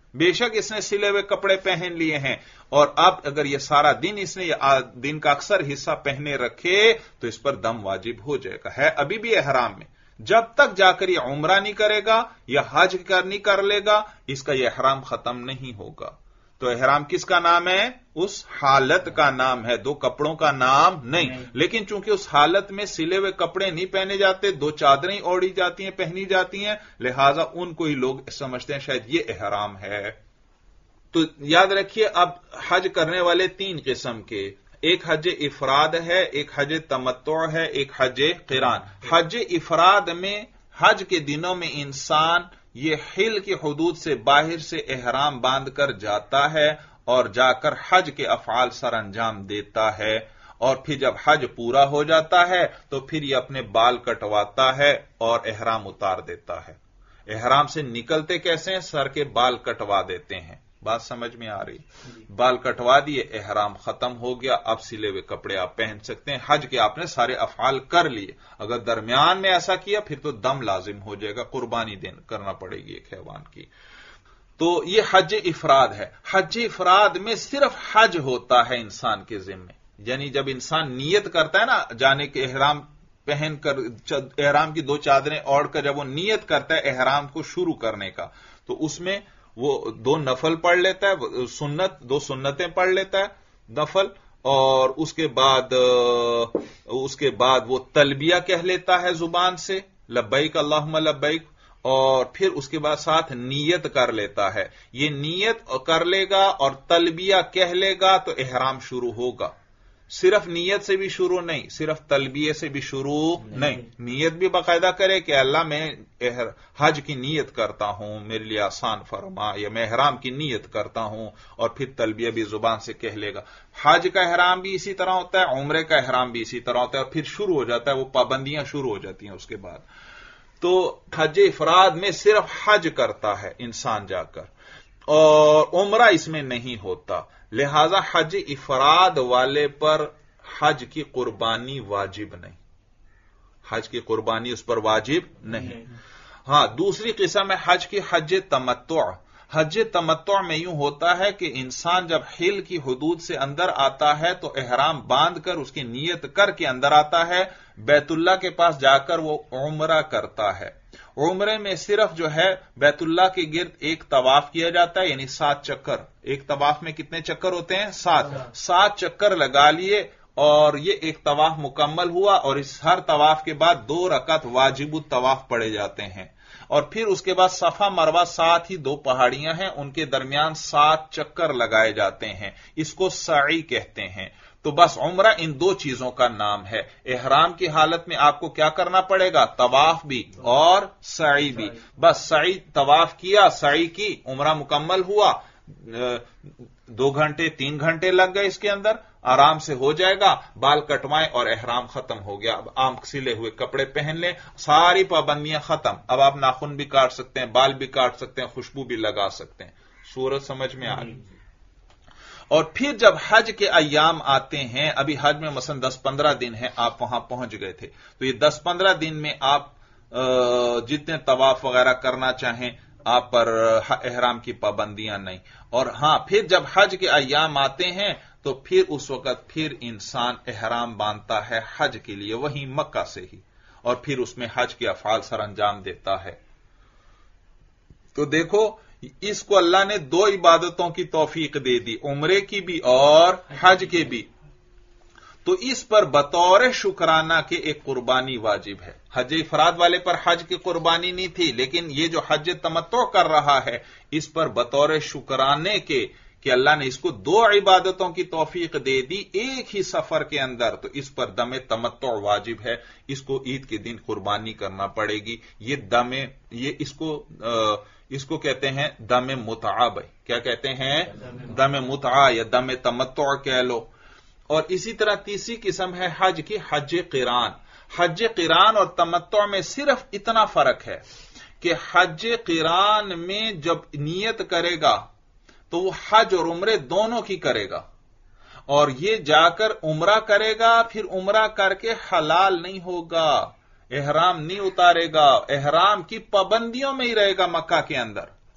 बेशक इसने सिले हुए कपड़े पहन लिए हैं, और अब अगर यह सारा दिन इसने दिन का अक्सर हिस्सा पहने रखे तो इस पर दम वाजिब हो जाएगा। है अभी भी एहराम में, जब तक जाकर यह उम्रा नहीं करेगा या हज कर नहीं कर लेगा, इसका यह एहराम खत्म नहीं होगा। तो एहराम किसका नाम है? उस हालत का नाम है, दो कपड़ों का नाम नहीं, नहीं। लेकिन चूंकि उस हालत में सिले हुए कपड़े नहीं पहने जाते, दो चादरें ओढ़ी जाती हैं, पहनी जाती हैं, लिहाजा उनको ही लोग समझते हैं शायद ये एहराम है। तो याद रखिए, अब हज करने वाले तीन किस्म के, एक हज इफराद है, एक हज तमत्तु है, एक हज क़िरान। हज इफराद में हज के दिनों में इंसान ये हिल की हुदूद से बाहर से एहराम बांध कर जाता है और जाकर हज के अफआल सर अंजाम देता है, और फिर जब हज पूरा हो जाता है तो फिर ये अपने बाल कटवाता है और एहराम उतार देता है। एहराम से निकलते कैसे हैं? सर के बाल कटवा देते हैं। बात समझ में आ रही? बाल कटवा दिए, एहराम खत्म हो गया, अब सिले हुए कपड़े आप पहन सकते हैं। हज के आपने सारे अफआल कर लिए। अगर दरमियान में ऐसा किया फिर तो दम लाजिम हो जाएगा, कुर्बानी देन करना पड़ेगी एक हैवान की। तो यह हज इफराद है। हज इफराद में सिर्फ हज होता है इंसान के जिम्मे, यानी जब इंसान नियत करता है ना जाने के, एहराम पहन कर, एहराम की दो चादरें ओढ़ कर जब वो नियत करता है एहराम को शुरू करने का, तो उसमें वो दो नफल पढ़ लेता है, सुन्नत दो सुन्नतें पढ़ लेता है नफल, और उसके बाद उसके बाद वो तलबिया कह लेता है जुबान से, लब्बैक अल्लाहुम्मा लब्बैक, और फिर उसके बाद साथ नियत कर लेता है। ये नियत कर लेगा और तलबिया कह लेगा तो एहराम शुरू होगा। सिर्फ नियत से भी शुरू नहीं, सिर्फ तलबिये से भी शुरू नहीं, नहीं। नियत भी बाकायदा करे कि अल्लाह मैं हज की नियत करता हूं, मेरे लिए आसान फरमा, या मैं एहराम की नियत करता हूं, और फिर तलबिया भी जुबान से कह लेगा। हज का एहराम भी इसी तरह होता है, उम्रे का एहराम भी इसी तरह होता है, और फिर शुरू हो जाता है, वो पाबंदियां शुरू हो जाती हैं उसके बाद। तो हज इफराद में सिर्फ हज करता है इंसान जाकर, और उम्रा इसमें नहीं होता। लिहाजा हज इफराद वाले पर हज की कुर्बानी वाजिब नहीं, हज की कुर्बानी उस पर वाजिब नहीं, नहीं। हां, दूसरी किस्म है हज की हज तमत्तु। हज तमत्तु में यूं होता है कि इंसान जब हिल की हुदूद से अंदर आता है तो एहराम बांध कर उसकी नियत करके अंदर आता है, बैतुल्लाह के पास जाकर वो उम्रा करता है। उम्रे में सिर्फ जो है बैतुल्लाह के गिर्द एक तवाफ किया जाता है, यानी सात चक्कर। एक तवाफ में कितने चक्कर होते हैं? सात। सात चक्कर लगा लिए और ये एक तवाफ मुकम्मल हुआ, और इस हर तवाफ के बाद दो रकात वाजिबुत तवाफ पढ़े जाते हैं, और फिर उसके बाद सफा मरवा साथ ही दो पहाड़ियां हैं, उनके दरमियान सात चक्कर लगाए जाते हैं। इसको सई कहते हैं। तो बस उम्रा इन दो चीजों का नाम है। एहराम की हालत में आपको क्या करना पड़ेगा? तवाफ भी और सई भी। बस सई तवाफ किया, सई की, उम्रा मुकम्मल हुआ, दो घंटे तीन घंटे लग गए इसके अंदर, आराम से हो जाएगा। बाल कटवाएं और एहराम खत्म हो गया। अब आम सिले हुए कपड़े पहन लें, सारी पाबंदियां खत्म। अब आप नाखून भी काट सकते हैं, बाल भी काट सकते हैं, खुशबू भी लगा सकते हैं। सूरत समझ में आ रही? और फिर जब हज के अय्याम आते हैं, अभी हज में मसलन दस पंद्रह दिन है, आप वहां पहुंच गए थे, तो ये दस पंद्रह दिन में आप जितने तवाफ वगैरह करना चाहें, आप पर एहराम की पाबंदियां नहीं। और हां, फिर जब हज के अय्याम आते हैं तो फिर उस वक्त फिर इंसान एहराम बांधता है हज के लिए, वहीं मक्का से ही, और फिर उसमें हज के अफआल सर अंजाम देता है। तो देखो, इसको अल्लाह ने दो इबादतों की तौफीक दे दी, उम्रे की भी और हज के भी। तो इस पर बतौर शुक्राना के एक कुर्बानी वाजिब है। हज इफराद वाले पर हज की कुर्बानी नहीं थी, लेकिन ये जो हज तमत्तु कर रहा है, इस पर बतौर शुक्राने के कि अल्लाह ने इसको दो इबादतों की तौफीक दे दी एक ही सफर के अंदर, तो इस पर दमे तमत्तु वाजिब है। इसको ईद के दिन कुर्बानी करना पड़ेगी। ये दमे ये इसको आ, इसको कहते हैं दमे मुतआ। भाई क्या कहते हैं? दमे मुतआ या दमे तमत्तु कह लो। और इसी तरह तीसरी किस्म है हज की हज क़िरान। हज क़िरान और तमत्तु में सिर्फ इतना फर्क है कि हज क़िरान में जब नियत करेगा तो वो हज और उम्रे दोनों की करेगा, और ये जाकर उम्रा करेगा, फिर उम्रा करके हलाल नहीं होगा, एहराम नहीं उतारेगा, एहराम की पाबंदियों में ही रहेगा मक्का के अंदर,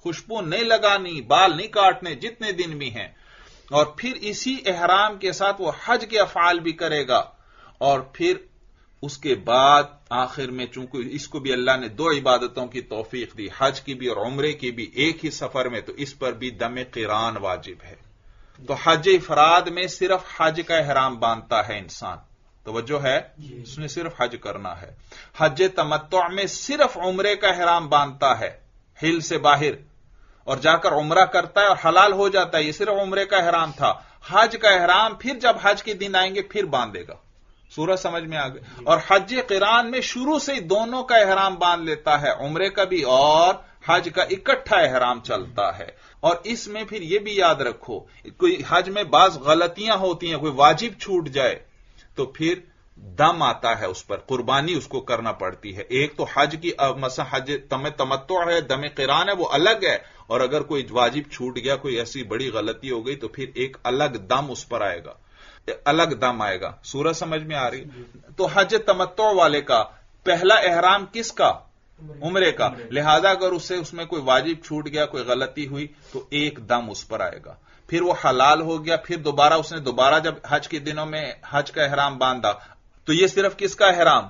خوشبو نہیں لگانی، بال نہیں کاٹنے جتنے دن بھی ہیں، اور پھر اسی احرام کے ساتھ وہ حج کے افعال بھی کرے گا، اور پھر اس کے بعد آخر میں چونکہ اس کو بھی اللہ نے دو عبادتوں کی توفیق دی، حج کی بھی اور عمرے کی بھی ایک ہی سفر میں، تو اس پر بھی دم قران واجب ہے۔ تو حج افراد میں صرف حج کا احرام باندھتا ہے انسان، توجہ ہے، اس نے صرف حج کرنا ہے۔ حج تمتع میں صرف عمرے کا احرام باندھتا ہے، حل سے باہر، اور جا کر عمرہ کرتا ہے اور حلال ہو جاتا ہے، یہ صرف عمرے کا احرام تھا۔ حج کا احرام پھر جب حج کے دن آئیں گے پھر باندھے گا، سورج سمجھ میں آ گئی۔ اور حج قران میں شروع سے ہی دونوں کا احرام باندھ لیتا ہے، عمرے کا بھی اور حج کا اکٹھا احرام چلتا ہے۔ اور اس میں پھر یہ بھی یاد رکھو، کوئی حج میں بعض غلطیاں ہوتی ہیں، کوئی واجب چھوٹ جائے تو پھر دم آتا ہے اس پر، قربانی اس کو کرنا پڑتی ہے۔ ایک تو حج کی مثلا حج تم تمتع ہے، دم قران ہے، وہ الگ ہے، اور اگر کوئی واجب چھوٹ گیا، کوئی ایسی بڑی غلطی ہو گئی تو پھر ایک الگ دم اس پر آئے گا، الگ دم آئے گا۔ سورج سمجھ میں آ رہی؟ تو حج تمتع والے کا پہلا احرام کس کا؟ عمرے کا، لہذا اگر اس سے اس میں کوئی واجب چھوٹ گیا، کوئی غلطی ہوئی تو ایک دم اس پر آئے گا، پھر وہ حلال ہو گیا، پھر دوبارہ اس نے دوبارہ جب حج کے دنوں میں حج کا احرام باندھا تو یہ صرف کس کا احرام؟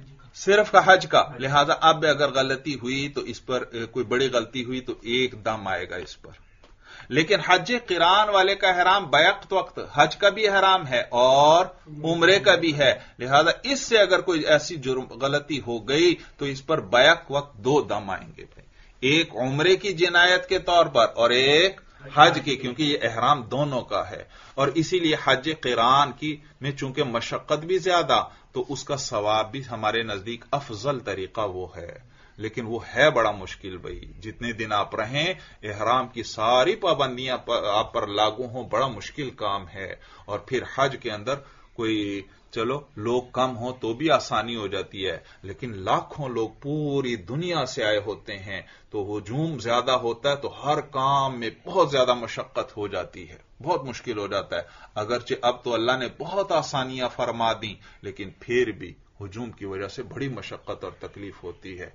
صرف کا حج کا، لہذا اب اگر غلطی ہوئی تو اس پر کوئی بڑی غلطی ہوئی تو ایک دم آئے گا اس پر۔ لیکن حج قران والے کا احرام بیک وقت حج کا بھی احرام ہے اور عمرے کا بھی ہے، لہذا اس سے اگر کوئی ایسی جرم غلطی ہو گئی تو اس پر بیک وقت دو دم آئیں گے، ایک عمرے کی جنایت کے طور پر اور ایک حج کی، کیونکہ یہ احرام دونوں کا ہے۔ اور اسی لیے حج قران کی میں چونکہ مشقت بھی زیادہ تو اس کا ثواب بھی ہمارے نزدیک افضل طریقہ وہ ہے، لیکن وہ ہے بڑا مشکل بھائی، جتنے دن آپ رہیں احرام کی ساری پابندیاں آپ پر لاگو ہوں، بڑا مشکل کام ہے۔ اور پھر حج کے اندر کوئی چلو لوگ کم ہوں تو بھی آسانی ہو جاتی ہے، لیکن لاکھوں لوگ پوری دنیا سے آئے ہوتے ہیں تو ہجوم زیادہ ہوتا ہے، تو ہر کام میں بہت زیادہ مشقت ہو جاتی ہے، بہت مشکل ہو جاتا ہے۔ اگرچہ اب تو اللہ نے بہت آسانیاں فرما دیں، لیکن پھر بھی ہجوم کی وجہ سے بڑی مشقت اور تکلیف ہوتی ہے۔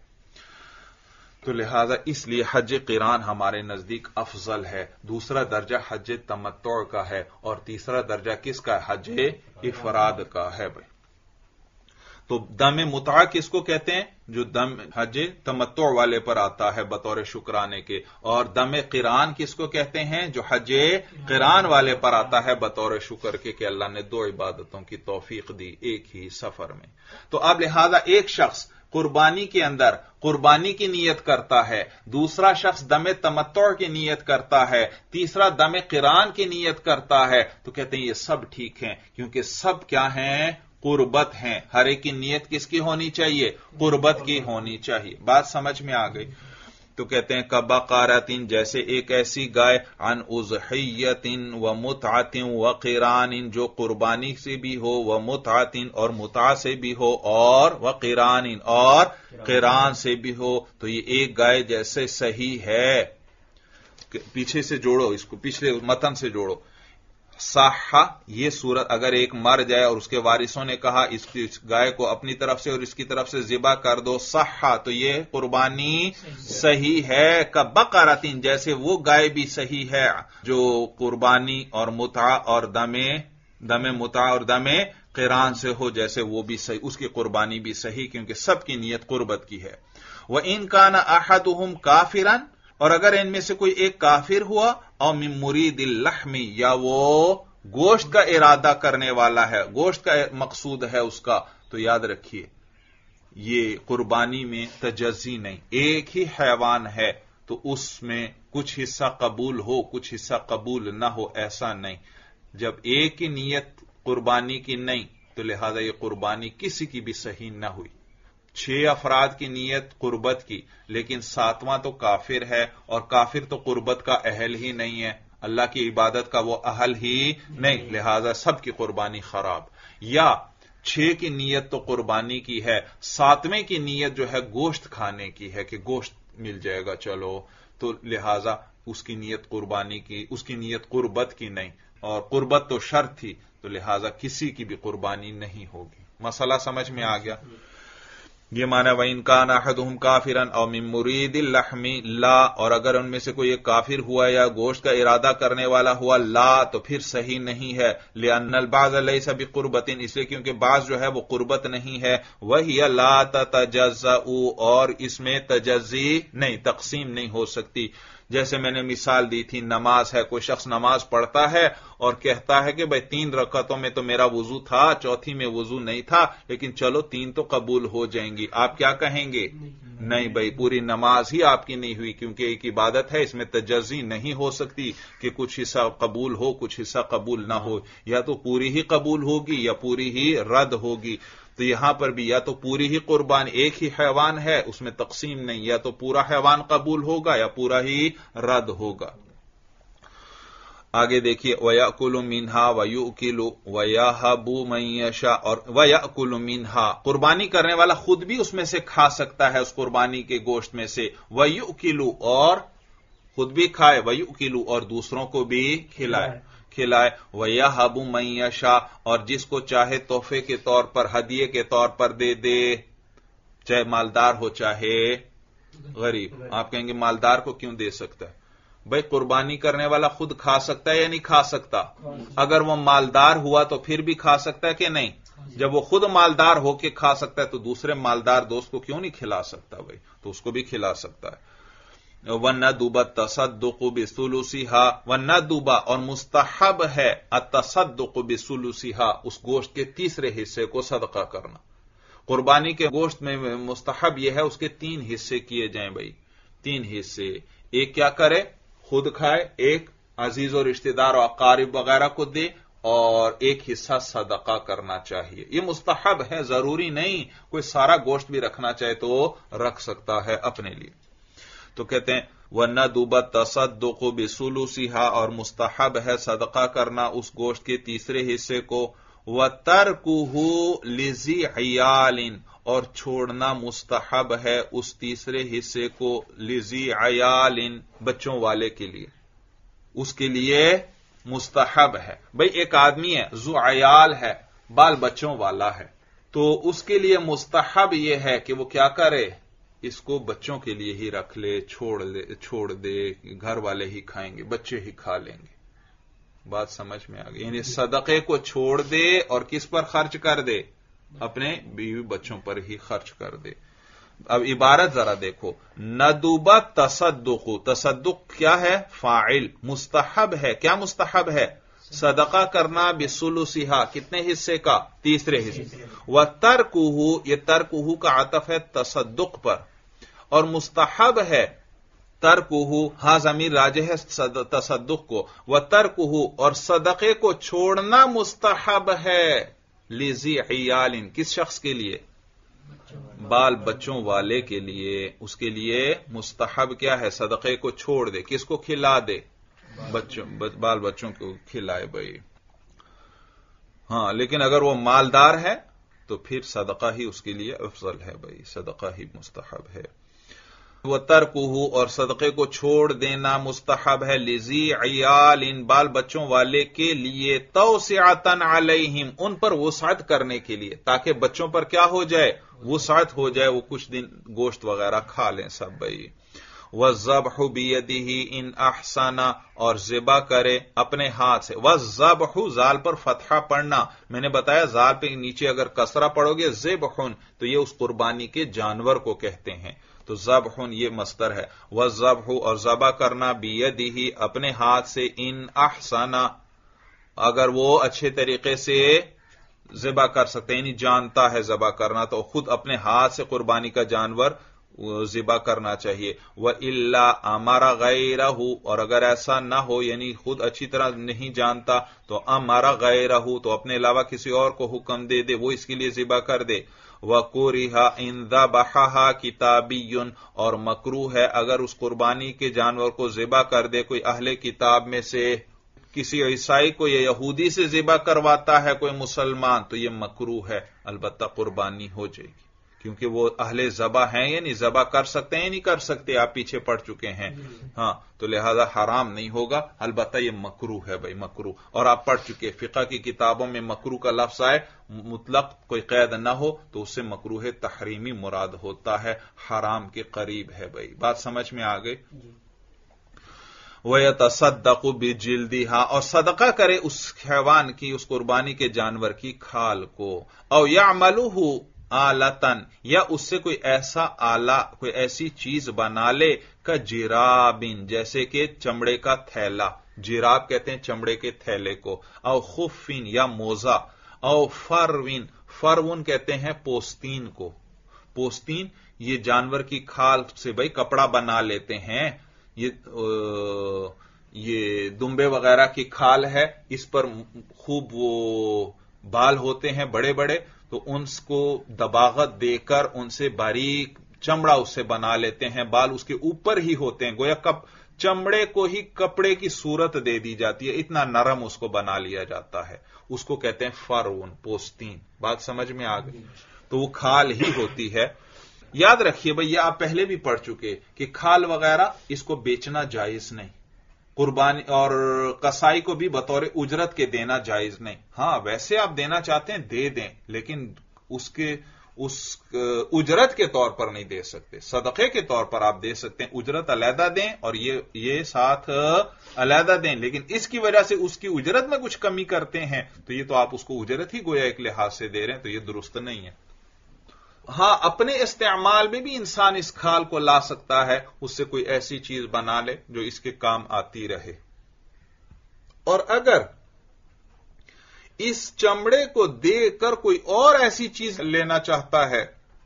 تو لہذا اس لیے حج قران ہمارے نزدیک افضل ہے۔ دوسرا درجہ حج تمتع کا ہے، اور تیسرا درجہ کس کا ہے؟ حج افراد کا ہے بھائی۔ تو دم متع کس کو کہتے ہیں؟ جو دم حج تمتع والے پر آتا ہے بطور شکرانے کے، اور دم قران کس کو کہتے ہیں؟ جو حج قران والے پر آتا ہے بطور شکر کے کہ اللہ نے دو عبادتوں کی توفیق دی ایک ہی سفر میں۔ تو اب لہذا ایک شخص قربانی کے اندر قربانی کی نیت کرتا ہے، دوسرا شخص دم تمتع کی نیت کرتا ہے، تیسرا دم قران کی نیت کرتا ہے، تو کہتے ہیں یہ سب ٹھیک ہیں، کیونکہ سب کیا ہیں؟ قربت ہیں۔ ہر ایک کی نیت کس کی ہونی چاہیے؟ قربت کی ہونی چاہیے۔ بات سمجھ میں آ گئی؟ تو کہتے ہیں کبقارۃ، جیسے ایک ایسی گائے، عن اضحیۃ و متعۃ و قران، جو قربانی سے بھی ہو، و متعۃ اور متع سے بھی ہو، اور و قران اور قران سے بھی ہو، تو یہ ایک گائے جیسے صحیح ہے۔ پیچھے سے جوڑو اس کو، پچھلے متن سے جوڑو۔ صح، یہ صورت اگر ایک مر جائے اور اس کے وارثوں نے کہا اس گائے کو اپنی طرف سے اور اس کی طرف سے ذبح کر دو، صح، تو یہ قربانی صحیح ہے۔ کبقرۃ، جیسے وہ گائے بھی صحیح ہے جو قربانی اور متع اور دم دم متع اور دم قران سے ہو، جیسے وہ بھی صحیح، اس کی قربانی بھی صحیح، کیونکہ سب کی نیت قربت کی ہے۔ وَإِن كَانَ أَحَدُهُمْ كَافِرًا، اور اگر ان میں سے کوئی ایک کافر ہوا، او من مرید اللحم، یا وہ گوشت کا ارادہ کرنے والا ہے، گوشت کا مقصود ہے اس کا، تو یاد رکھیے یہ قربانی میں تجزی نہیں، ایک ہی حیوان ہے تو اس میں کچھ حصہ قبول ہو کچھ حصہ قبول نہ ہو، ایسا نہیں۔ جب ایک ہی نیت قربانی کی نہیں تو لہذا یہ قربانی کسی کی بھی صحیح نہ ہوئی۔ چھ افراد کی نیت قربت کی، لیکن ساتواں تو کافر ہے، اور کافر تو قربت کا اہل ہی نہیں ہے، اللہ کی عبادت کا وہ اہل ہی نہیں، لہذا سب کی قربانی خراب۔ یا چھ کی نیت تو قربانی کی ہے، ساتویں کی نیت جو ہے گوشت کھانے کی ہے کہ گوشت مل جائے گا چلو، تو لہذا اس کی نیت قربانی کی، اس کی نیت قربت کی نہیں، اور قربت تو شرط تھی، تو لہذا کسی کی بھی قربانی نہیں ہوگی۔ مسئلہ سمجھ میں آ گیا؟ یہ مانا وَإِن كَانَ أَحَدُهُمْ كَافِرًا أَوْ مِن مُرِيدِ اللَّحْمِ لا، اور اگر ان میں سے کوئی ایک کافر ہوا یا گوشت کا ارادہ کرنے والا ہوا لا، تو پھر صحیح نہیں ہے. لِأَنَّ الْبَعْضَ لَيْسَ بِقُرْبَةٍ، اس لیے کیونکہ بعض جو ہے وہ قربت نہیں ہے. وَهِيَ لَا تَتَجَزَّأُ، اور اس میں تجزی نہیں، تقسیم نہیں ہو سکتی. جیسے میں نے مثال دی تھی، نماز ہے، کوئی شخص نماز پڑھتا ہے اور کہتا ہے کہ بھئی تین رکعتوں میں تو میرا وضو تھا، چوتھی میں وضو نہیں تھا، لیکن چلو تین تو قبول ہو جائیں گی. آپ کیا کہیں گے؟ نہیں بھئی، پوری نماز ہی آپ کی نہیں ہوئی، کیونکہ ایک عبادت ہے، اس میں تجزی نہیں ہو سکتی کہ کچھ حصہ قبول ہو کچھ حصہ قبول نہ ہو، یا تو پوری ہی قبول ہوگی یا پوری ہی رد ہوگی. تو یہاں پر بھی یا تو پوری ہی قربان، ایک ہی حیوان ہے اس میں تقسیم نہیں، یا تو پورا حیوان قبول ہوگا یا پورا ہی رد ہوگا. آگے دیکھیے وَيَأْكُلُ مِنْهَا وَيُؤْكِلُ وَيَهَبُ مَن يَشَاءُ، اور وَيَأْكُلُ مِنْهَا، قربانی کرنے والا خود بھی اس میں سے کھا سکتا ہے، اس قربانی کے گوشت میں سے. وَيُؤْكِلُ، اور خود بھی کھائے، وَيُؤْكِلُ، اور دوسروں کو بھی کھلائے کھلائے وَيَهَبُ مَن يَشَاءُ، اور جس کو چاہے تحفے کے طور پر، ہدیے کے طور پر دے دے، چاہے مالدار ہو چاہے غریب. آپ کہیں گے مالدار کو کیوں دے سکتا ہے؟ بھئی قربانی کرنے والا خود کھا سکتا ہے یا نہیں کھا سکتا؟ اگر وہ مالدار ہوا تو پھر بھی کھا سکتا ہے کہ نہیں؟ جب وہ خود مالدار ہو کے کھا سکتا ہے تو دوسرے مالدار دوست کو کیوں نہیں کھلا سکتا؟ بھئی تو اس کو بھی کھلا سکتا ہے. وَالنَّدُبَ التَّصَدُّقُ بِثُلُثِهَا، وَالنَّدُبَ، اور مستحب ہے، التصدق بثلثها، اس گوشت کے تیسرے حصے کو صدقہ کرنا. قربانی کے گوشت میں مستحب یہ ہے اس کے تین حصے کیے جائیں. بھائی تین حصے، ایک کیا کرے؟ خود کھائے، ایک عزیز و رشتہ دار اور اقارب وغیرہ کو دے، اور ایک حصہ صدقہ کرنا چاہیے. یہ مستحب ہے، ضروری نہیں کوئی سارا گوشت بھی رکھنا چاہے تو رکھ سکتا ہے اپنے لیے. تو کہتے ہیں وَالنَّدُبَ التَّصَدُّقُ بِثُلُثِهَا، اور مستحب ہے صدقہ کرنا اس گوشت کے تیسرے حصے کو. وَتَرْكُهُ لِذِي عِيَالٍ، اور چھوڑنا مستحب ہے اس تیسرے حصے کو لِذِي عِيَالٍ، بچوں والے کے لیے، اس کے لیے مستحب ہے. بھئی ایک آدمی ہے ذو عیال ہے، بال بچوں والا ہے، تو اس کے لیے مستحب یہ ہے کہ وہ کیا کرے؟ اس کو بچوں کے لیے ہی رکھ لے، چھوڑ لے چھوڑ دے، گھر والے ہی کھائیں گے، بچے ہی کھا لیں گے. بات سمجھ میں آ گئی؟ یعنی صدقے کو چھوڑ دے اور کس پر خرچ کر دے؟ اپنے بیوی بچوں پر ہی خرچ کر دے. اب عبارت ذرا دیکھو، ندوب تصدق، تصدق کیا ہے؟ فاعل، مستحب ہے. کیا مستحب ہے؟ صدقہ کرنا بثلثها، کتنے حصے کا؟ تیسرے حصے. وَتَرْكُهُ، یہ ترکہ کا عطف ہے تصدق پر، اور مستحب ہے ترکہ، ہاں ضمیر راجع ہے تصدق کو. وَتَرْكُهُ، اور صدقے کو چھوڑنا مستحب ہے. لِذِي عِيَالٍ، کس شخص کے لیے؟ بال بچوں والے کے لیے. اس کے لیے مستحب کیا ہے؟ صدقے کو چھوڑ دے. کس کو کھلا دے؟ بچوں، بال بچوں کو کھلائے. بھائی ہاں، لیکن اگر وہ مالدار ہے تو پھر صدقہ ہی اس کے لیے افضل ہے. بھائی صدقہ ہی مستحب ہے. وَتَرْكُهُ، اور صدقے کو چھوڑ دینا مستحب ہے. لِذِي عِيَالٍ، بال بچوں والے کے لیے. تَوْسِعَةً عَلَيْهِمْ، ان پر وسعت کرنے کے لیے، تاکہ بچوں پر کیا ہو جائے؟ وسعت ہو جائے، وہ کچھ دن گوشت وغیرہ کھا لیں سب. بھائی وَالذَّبْحُ بِيَدِهِ إِنْ أَحْسَنَ، اور ذبح کرے اپنے ہاتھ سے. وَالذَّبْحُ، زال پر فتحہ پڑھنا. میں نے بتایا زال پہ نیچے اگر کسرہ پڑھو گے ذبحٌ، تو یہ اس قربانی کے جانور کو کہتے ہیں. تو ذبحٌ یہ مصدر ہے. وَالذَّبْحُ، اور ذبح کرنا، بِيَدِهِ، اپنے ہاتھ سے. إِنْ أَحْسَنَ، اگر وہ اچھے طریقے سے ذبح کر سکتے ہیں، یعنی جانتا ہے ذبح کرنا، تو خود اپنے ہاتھ سے قربانی کا جانور ذبح کرنا چاہیے. وَإِلَّا أَمَرَ غَيْرَهُ، اور اگر ایسا نہ ہو، یعنی خود اچھی طرح نہیں جانتا، تو أَمَرَ غَيْرَهُ، تو اپنے علاوہ کسی اور کو حکم دے دے، وہ اس کے لیے ذبح کر دے. وَكُرِهَ إِنْ ذَبَحَهَا كِتَابِيٌّ، اور مکروہ ہے اگر اس قربانی کے جانور کو ذبح کر دے کوئی اہل کتاب میں سے. کسی عیسائی کو یا یہودی سے ذبح کرواتا ہے کوئی مسلمان، تو یہ مکروہ ہے، البتہ قربانی ہو جائے گی کیونکہ وہ اہل ذبح ہیں یا نہیں، ذبح کر سکتے ہیں نہیں کر سکتے، آپ پیچھے پڑ چکے ہیں، ہاں، تو لہذا حرام نہیں ہوگا، البتہ یہ مکروہ ہے بھائی، مکروہ، اور آپ پڑھ چکے فقہ کی کتابوں میں مکروہ کا لفظ آئے مطلق کوئی قید نہ ہو تو اس سے مکروہ تحریمی مراد ہوتا ہے، حرام کے قریب ہے بھائی، بات سمجھ میں آ گئی؟ وَيَتَصَدَّقُ بِجِلْدِهَا، اور صدقہ کرے اس حیوان کی، اس قربانی کے جانور کی کھال کو، او يَعْمَلُهُ آلَةً، یا اس سے کوئی ایسا آلہ، کوئی ایسی چیز بنا لے کا جرابن، جیسے کہ چمڑے کا تھیلا، جراب کہتے ہیں چمڑے کے تھیلے کو، او خفن، یا موزہ، او فرون، فرون کہتے ہیں پوستین کو، پوستین یہ جانور کی کھال سے بھائی کپڑا بنا لیتے ہیں، یہ یہ دمبے وغیرہ کی کھال ہے، اس پر خوب وہ بال ہوتے ہیں بڑے بڑے، تو ان کو دباغت دے کر ان سے باریک چمڑا اس سے بنا لیتے ہیں، بال اس کے اوپر ہی ہوتے ہیں، گویا کپ چمڑے کو ہی کپڑے کی صورت دے دی جاتی ہے، اتنا نرم اس کو بنا لیا جاتا ہے، اس کو کہتے ہیں فرون، پوستین، بات سمجھ میں آ گئی؟ تو وہ کھال ہی ہوتی ہے۔ یاد رکھیے بھئی، یہ آپ پہلے بھی پڑھ چکے کہ کھال وغیرہ اس کو بیچنا جائز نہیں، قربانی اور قصائی کو بھی بطور اجرت کے دینا جائز نہیں، ہاں ویسے آپ دینا چاہتے ہیں دے دیں، لیکن اس کے اس اجرت کے طور پر نہیں دے سکتے، صدقے کے طور پر آپ دے سکتے ہیں، اجرت علیحدہ دیں اور یہ یہ ساتھ علیحدہ دیں، لیکن اس کی وجہ سے اس کی اجرت میں کچھ کمی کرتے ہیں تو یہ تو آپ اس کو اجرت ہی گویا ایک لحاظ سے دے رہے ہیں، تو یہ درست نہیں ہے۔ ہاں، اپنے استعمال میں بھی انسان اس کھال کو لا سکتا ہے، اس سے کوئی ایسی چیز بنا لے جو اس کے کام آتی رہے، اور اگر اس چمڑے کو دے کر کوئی اور ایسی چیز لینا چاہتا ہے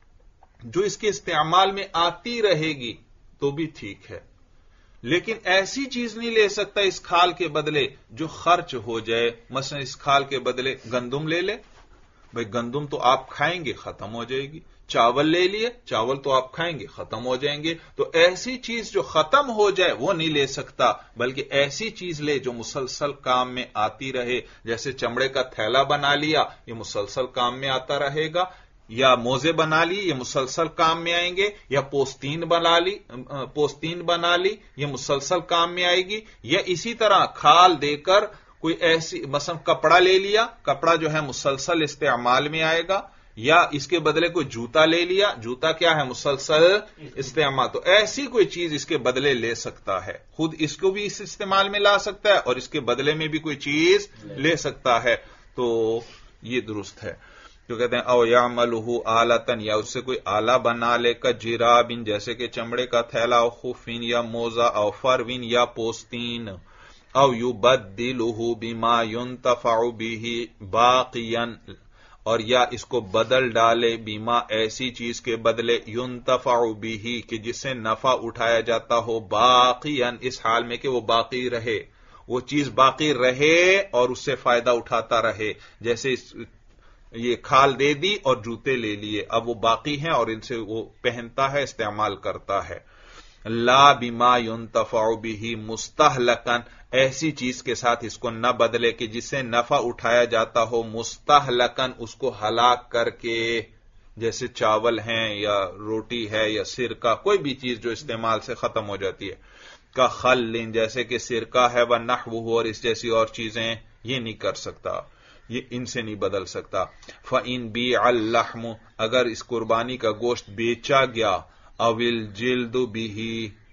جو اس کے استعمال میں آتی رہے گی تو بھی ٹھیک ہے، لیکن ایسی چیز نہیں لے سکتا اس کھال کے بدلے جو خرچ ہو جائے، مثلا اس کھال کے بدلے گندم لے لے، بھئی گندم تو آپ کھائیں گے ختم ہو جائے گی، چاول لے لیے، چاول تو آپ کھائیں گے ختم ہو جائیں گے، تو ایسی چیز جو ختم ہو جائے وہ نہیں لے سکتا، بلکہ ایسی چیز لے جو مسلسل کام میں آتی رہے، جیسے چمڑے کا تھیلا بنا لیا، یہ مسلسل کام میں آتا رہے گا، یا موزے بنا لی، یہ مسلسل کام میں آئیں گے، یا پوستین بنا لی پوستین بنا لی یہ مسلسل کام میں آئے گی، یا اسی طرح کھال دے کر کوئی ایسی مثلا کپڑا لے لیا، کپڑا جو ہے مسلسل استعمال میں آئے گا، یا اس کے بدلے کوئی جوتا لے لیا، جوتا کیا ہے مسلسل استعمال، تو ایسی کوئی چیز اس کے بدلے لے سکتا ہے، خود اس کو بھی اس استعمال میں لا سکتا ہے اور اس کے بدلے میں بھی کوئی چیز لے سکتا ہے، تو یہ درست ہے۔ تو کہتے ہیں او یعملہ آلتن، یا اس سے کوئی آلہ بنا لے کا جرابن، جیسے کہ چمڑے کا تھیلا، او خفین، یا موزہ، او فروین، یا پوستین، او یبدلہ بما ينتفع به باقیا، اور یا اس کو بدل ڈالے بیما ایسی چیز کے بدلے ينتفع به کہ جس سے نفع اٹھایا جاتا ہو، باقیا اس حال میں کہ وہ باقی رہے، وہ چیز باقی رہے اور اس سے فائدہ اٹھاتا رہے، جیسے اس یہ کھال دے دی اور جوتے لے لیے، اب وہ باقی ہیں اور ان سے وہ پہنتا ہے، استعمال کرتا ہے، لا بما ينتفع به مستهلكا، ایسی چیز کے ساتھ اس کو نہ بدلے کہ جس سے نفع اٹھایا جاتا ہو، مستهلكا اس کو ہلاک کر کے، جیسے چاول ہیں یا روٹی ہے یا سرکہ، کوئی بھی چیز جو استعمال سے ختم ہو جاتی ہے، کا خل، جیسے کہ سرکہ ہے، و نحوہ، اور اس جیسی اور چیزیں، یہ نہیں کر سکتا، یہ ان سے نہیں بدل سکتا۔ فَإِن بِيعَ اللَّحْمُ، اگر اس قربانی کا گوشت بیچا گیا، اوِل جلد بھی،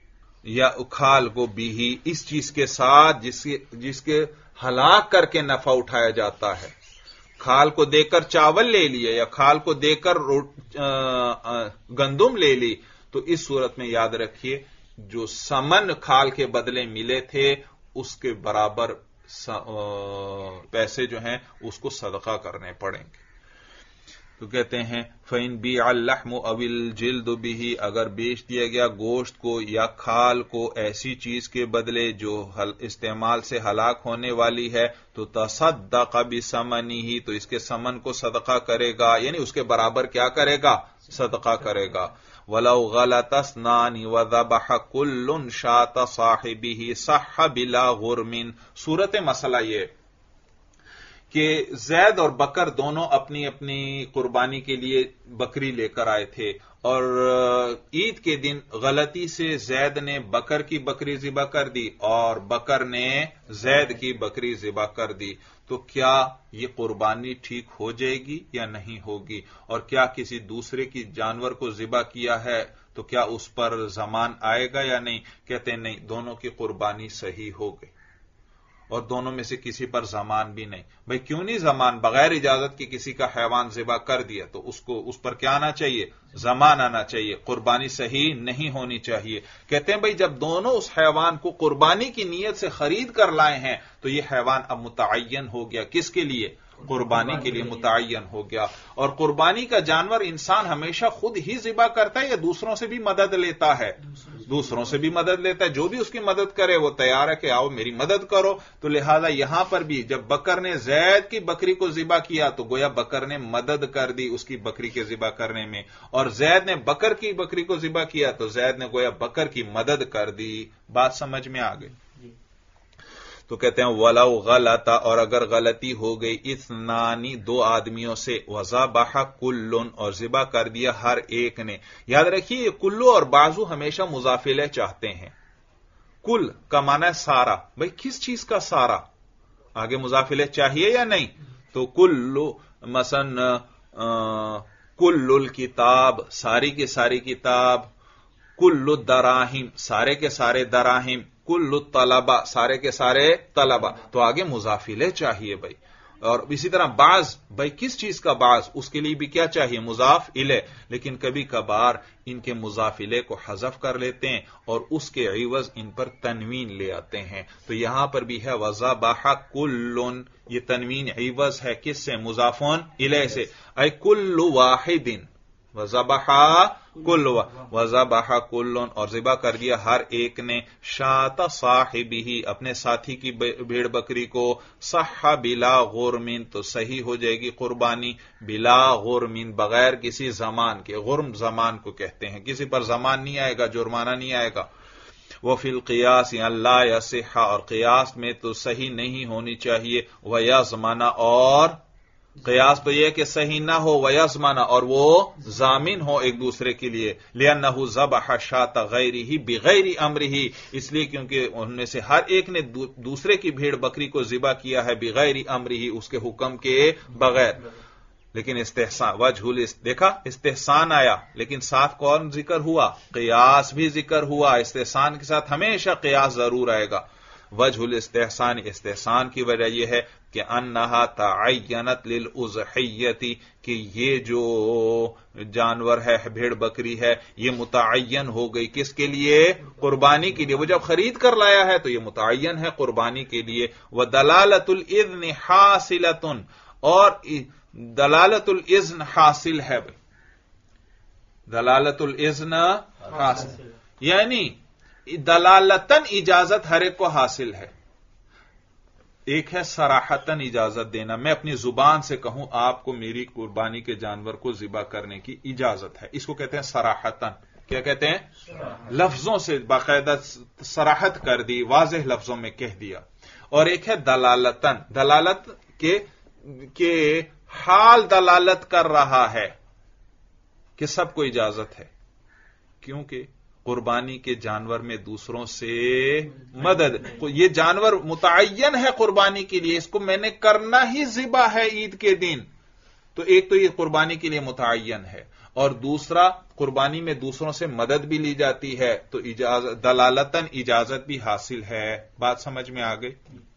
یا کھال کو بھی، اس چیز کے ساتھ جس کے جس کے ہلاک کر کے نفع اٹھایا جاتا ہے، کھال کو دے کر چاول لے لیے یا کھال کو دے کر گندم لے لی، تو اس صورت میں یاد رکھیے جو سمن کھال کے بدلے ملے تھے اس کے برابر پیسے جو ہیں اس کو صدقہ کرنے پڑیں گے۔ تو کہتے ہیں فَإِن بِيعَ اللَّحْمُ أَوِ الْجِلْدُ بِهِ، اگر بیچ دیا گیا گوشت کو یا کھال کو ایسی چیز کے بدلے جو استعمال سے ہلاک ہونے والی ہے، تو تصدق بثمنہ، تو اس کے ثمن کو صدقہ کرے گا، یعنی اس کے برابر کیا کرے گا؟ صدقہ کرے گا۔ وَلَوْ غَلَطَ اثْنَانِ وَذَبَحَ كُلٌّ شَاةَ صَاحِبِهِ صَحَّ بِلَا غُرْمٍ، صورت مسئلہ یہ کہ زید اور بکر دونوں اپنی اپنی قربانی کے لیے بکری لے کر آئے تھے، اور عید کے دن غلطی سے زید نے بکر کی بکری ذبح کر دی اور بکر نے زید کی بکری ذبح کر دی، تو کیا یہ قربانی ٹھیک ہو جائے گی یا نہیں ہوگی؟ اور کیا کسی دوسرے کی جانور کو ذبح کیا ہے تو کیا اس پر ضمان آئے گا یا نہیں؟ کہتے ہیں نہیں، دونوں کی قربانی صحیح ہو گئی، اور دونوں میں سے کسی پر ضمان بھی نہیں۔ بھئی کیوں نہیں ضمان؟ بغیر اجازت کے کسی کا حیوان ذبح کر دیا تو اس کو اس پر کیا آنا چاہیے؟ ضمان آنا چاہیے، قربانی صحیح نہیں ہونی چاہیے۔ کہتے ہیں بھئی جب دونوں اس حیوان کو قربانی کی نیت سے خرید کر لائے ہیں تو یہ حیوان اب متعین ہو گیا، کس کے لیے؟ قربانی کے لیے متعین ہو گیا۔ اور قربانی کا جانور انسان ہمیشہ خود ہی ذبح کرتا ہے یا دوسروں سے بھی مدد لیتا ہے؟ دوسروں سے بھی مدد لیتا ہے، جو بھی اس کی مدد کرے وہ تیار ہے کہ آؤ میری مدد کرو۔ تو لہذا یہاں پر بھی جب بکر نے زید کی بکری کو ذبح کیا تو گویا بکر نے مدد کر دی اس کی بکری کے ذبح کرنے میں، اور زید نے بکر کی بکری کو ذبح کیا تو زید نے گویا بکر کی مدد کر دی۔ بات سمجھ میں آ گئی؟ تو کہتے ہیں وَلَوْ غَلَطَ، اور اگر غلطی ہو گئی اثنانی دو آدمیوں سے، وَذَبَحَ كُلٌّ، اور ذبح کر دیا ہر ایک نے۔ یاد رکھیے یہ کلو اور بعضو ہمیشہ مضاف الیہ چاہتے ہیں۔ کل کا معنی ہے سارا، بھئی کس چیز کا سارا؟ آگے مضاف الیہ چاہیے یا نہیں؟ تو کلو مثلا کل الکتاب، ساری کی ساری کتاب، کل الدراہم، سارے کے سارے دراہم، کل الطلبہ، سارے کے سارے طلبہ، تو آگے مضاف الیہ چاہیے بھائی۔ اور اسی طرح بعض، بھائی کس چیز کا بعض؟ اس کے لیے بھی کیا چاہیے؟ مضاف الیہ۔ لیکن کبھی کبھار ان کے مضاف الیہ کو حذف کر لیتے ہیں اور اس کے عوض ان پر تنوین لے آتے ہیں، تو یہاں پر بھی ہے وَذَبَحَ كُلٌّ، یہ تنوین عوض ہے کس سے؟ مضاف الیہ سے، اے کل واحد، وَذَبَحَ کل وَذَبَحَ كُلٌّ، اور ذبح کر دیا ہر ایک نے، شاۃ صاحبہ، اپنے ساتھی کی بھیڑ بکری کو، صح بلا غرم، تو صحیح ہو جائے گی قربانی، بلا غرم، بغیر کسی زمان کے، غرم زمان کو کہتے ہیں، کسی پر زمان نہیں آئے گا، جرمانہ نہیں آئے گا۔ وفی القیاس لا یصح، اور قیاس میں تو صحیح نہیں ہونی چاہیے، ویضمن، اور قیاس تو یہ کہ صحیح نہ ہو، ویضمن، اور وہ ضامن ہو ایک دوسرے کے لیے، لأنہ ذبح شاۃ غیرہ بغیر امرہ، اس لیے کیونکہ ان میں سے ہر ایک نے دوسرے کی بھیڑ بکری کو ذبح کیا ہے بغیر امرہ، اس کے حکم کے بغیر۔ لیکن استحسان وجہ، دیکھا استحسان آیا لیکن ساتھ کون ذکر ہوا؟ قیاس بھی ذکر ہوا۔ استحسان کے ساتھ ہمیشہ قیاس ضرور آئے گا۔ وجہ الاستحسان، استحسان کی وجہ یہ ہے کہ انہا تعینت للاضحیۃ، کہ یہ جو جانور ہے، بھیڑ بکری ہے، یہ متعین ہو گئی کس کے لیے؟ قربانی کے لیے۔ وہ جب خرید کر لایا ہے تو یہ متعین ہے قربانی کے لیے۔ وَدَلَالَةُ الْإِذْنِ حَاصِلَةٌ، اور دلالت الاذن حاصل ہے، دلالت الاذن حاصل، یعنی دلالتاً اجازت ہر ایک کو حاصل ہے۔ ایک ہے صراحتاً اجازت دینا، میں اپنی زبان سے کہوں آپ کو میری قربانی کے جانور کو ذبح کرنے کی اجازت ہے، اس کو کہتے ہیں صراحتاً۔ کیا کہتے ہیں؟ لفظوں سے باقاعدہ صراحت کر دی، واضح لفظوں میں کہہ دیا۔ اور ایک ہے دلالتاً، دلالت کے کہ حال دلالت کر رہا ہے کہ سب کو اجازت ہے، کیونکہ قربانی کے جانور میں دوسروں سے مدد، یہ جانور متعین ہے قربانی کے لیے، اس کو میں نے کرنا ہی ذبح ہے عید کے دن، تو ایک تو یہ قربانی کے لیے متعین ہے، اور دوسرا قربانی میں دوسروں سے مدد بھی لی جاتی ہے، تو اجازت دلالتاً اجازت بھی حاصل ہے۔ بات سمجھ میں آ گئی؟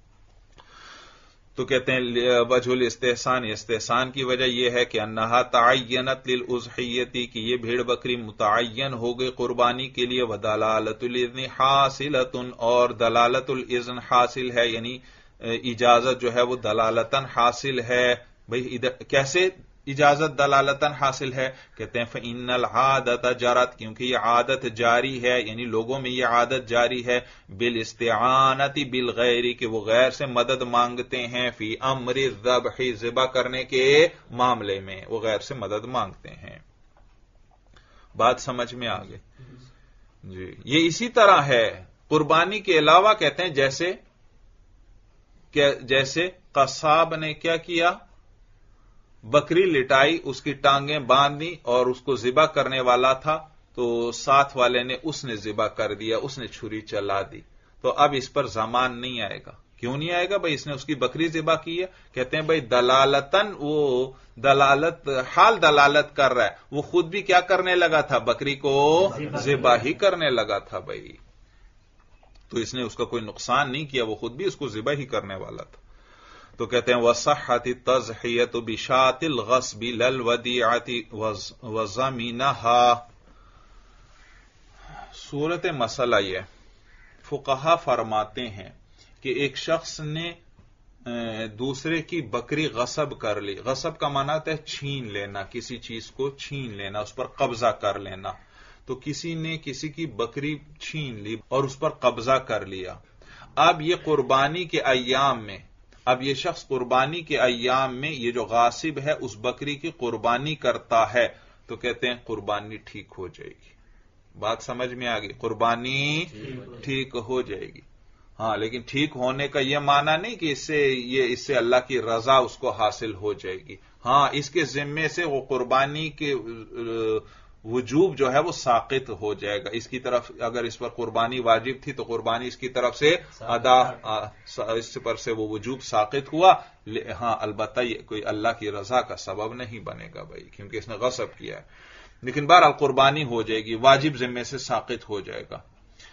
تو کہتے ہیں وجہ الاستحسان، استحسان کی وجہ یہ ہے کہ انہا تعینت للاضحیۃ، کہ یہ بھیڑ بکری متعین ہو گئی قربانی کے لیے، ودلالت الاذن حاصلۃ، اور دلالت الاذن حاصل ہے، یعنی اجازت جو ہے وہ دلالتاً حاصل ہے۔ بھئی کیسے اجازت دلالتاً حاصل ہے؟ کہتے ہیں فإن العادۃ جرت، کیونکہ یہ عادت جاری ہے، یعنی لوگوں میں یہ عادت جاری ہے، بالاستعانۃ بالغیر، کہ وہ غیر سے مدد مانگتے ہیں، فی امر الذبح، ذبح کرنے کے معاملے میں وہ غیر سے مدد مانگتے ہیں۔ بات سمجھ میں آ گئی؟ جی، یہ اسی طرح ہے قربانی کے علاوہ، کہتے ہیں جیسے کہ جیسے قصاب نے کیا کیا، بکری لٹائی، اس کی ٹانگیں باندھی اور اس کو ذبح کرنے والا تھا تو ساتھ والے نے اس نے ذبح کر دیا، اس نے چھری چلا دی، تو اب اس پر زمان نہیں آئے گا۔ کیوں نہیں آئے گا؟ بھائی اس نے اس کی بکری ذبح کی ہے۔ کہتے ہیں بھائی دلالتن، وہ دلالت حال دلالت کر رہا ہے، وہ خود بھی کیا کرنے لگا تھا، بکری کو ذبح ہی کرنے لگا تھا بھائی، تو اس نے اس کا کوئی نقصان نہیں کیا، وہ خود بھی اس کو ذبح ہی کرنے والا تھا۔ تو کہتے ہیں وصحت التضحیۃ بشاۃ الغصب للودیعۃ وضمینھا۔ صورت مسئلہ یہ فقہا فرماتے ہیں کہ ایک شخص نے دوسرے کی بکری غصب کر لی۔ غصب کا معنی ہے چھین لینا، کسی چیز کو چھین لینا، اس پر قبضہ کر لینا۔ تو کسی نے کسی کی بکری چھین لی اور اس پر قبضہ کر لیا۔ اب یہ قربانی کے ایام میں، اب یہ شخص قربانی کے ایام میں یہ جو غاصب ہے اس بکری کی قربانی کرتا ہے، تو کہتے ہیں قربانی ٹھیک ہو جائے گی۔ بات سمجھ میں آ گئی؟ قربانی ٹھیک ہو جائے گی۔ ہاں، لیکن ٹھیک ہونے کا یہ معنی نہیں کہ اس سے یہ اس سے اللہ کی رضا اس کو حاصل ہو جائے گی۔ ہاں، اس کے ذمے سے وہ قربانی کے وجوب جو ہے وہ ساقط ہو جائے گا۔ اس کی طرف اگر اس پر قربانی واجب تھی تو قربانی اس کی طرف سے ادا، اس پر سے وہ وجوب ساقط ہوا۔ ہاں، البتہ یہ کوئی اللہ کی رضا کا سبب نہیں بنے گا بھائی، کیونکہ اس نے غصب کیا ہے، لیکن بہرحال قربانی ہو جائے گی، واجب ذمے سے ساقط ہو جائے گا،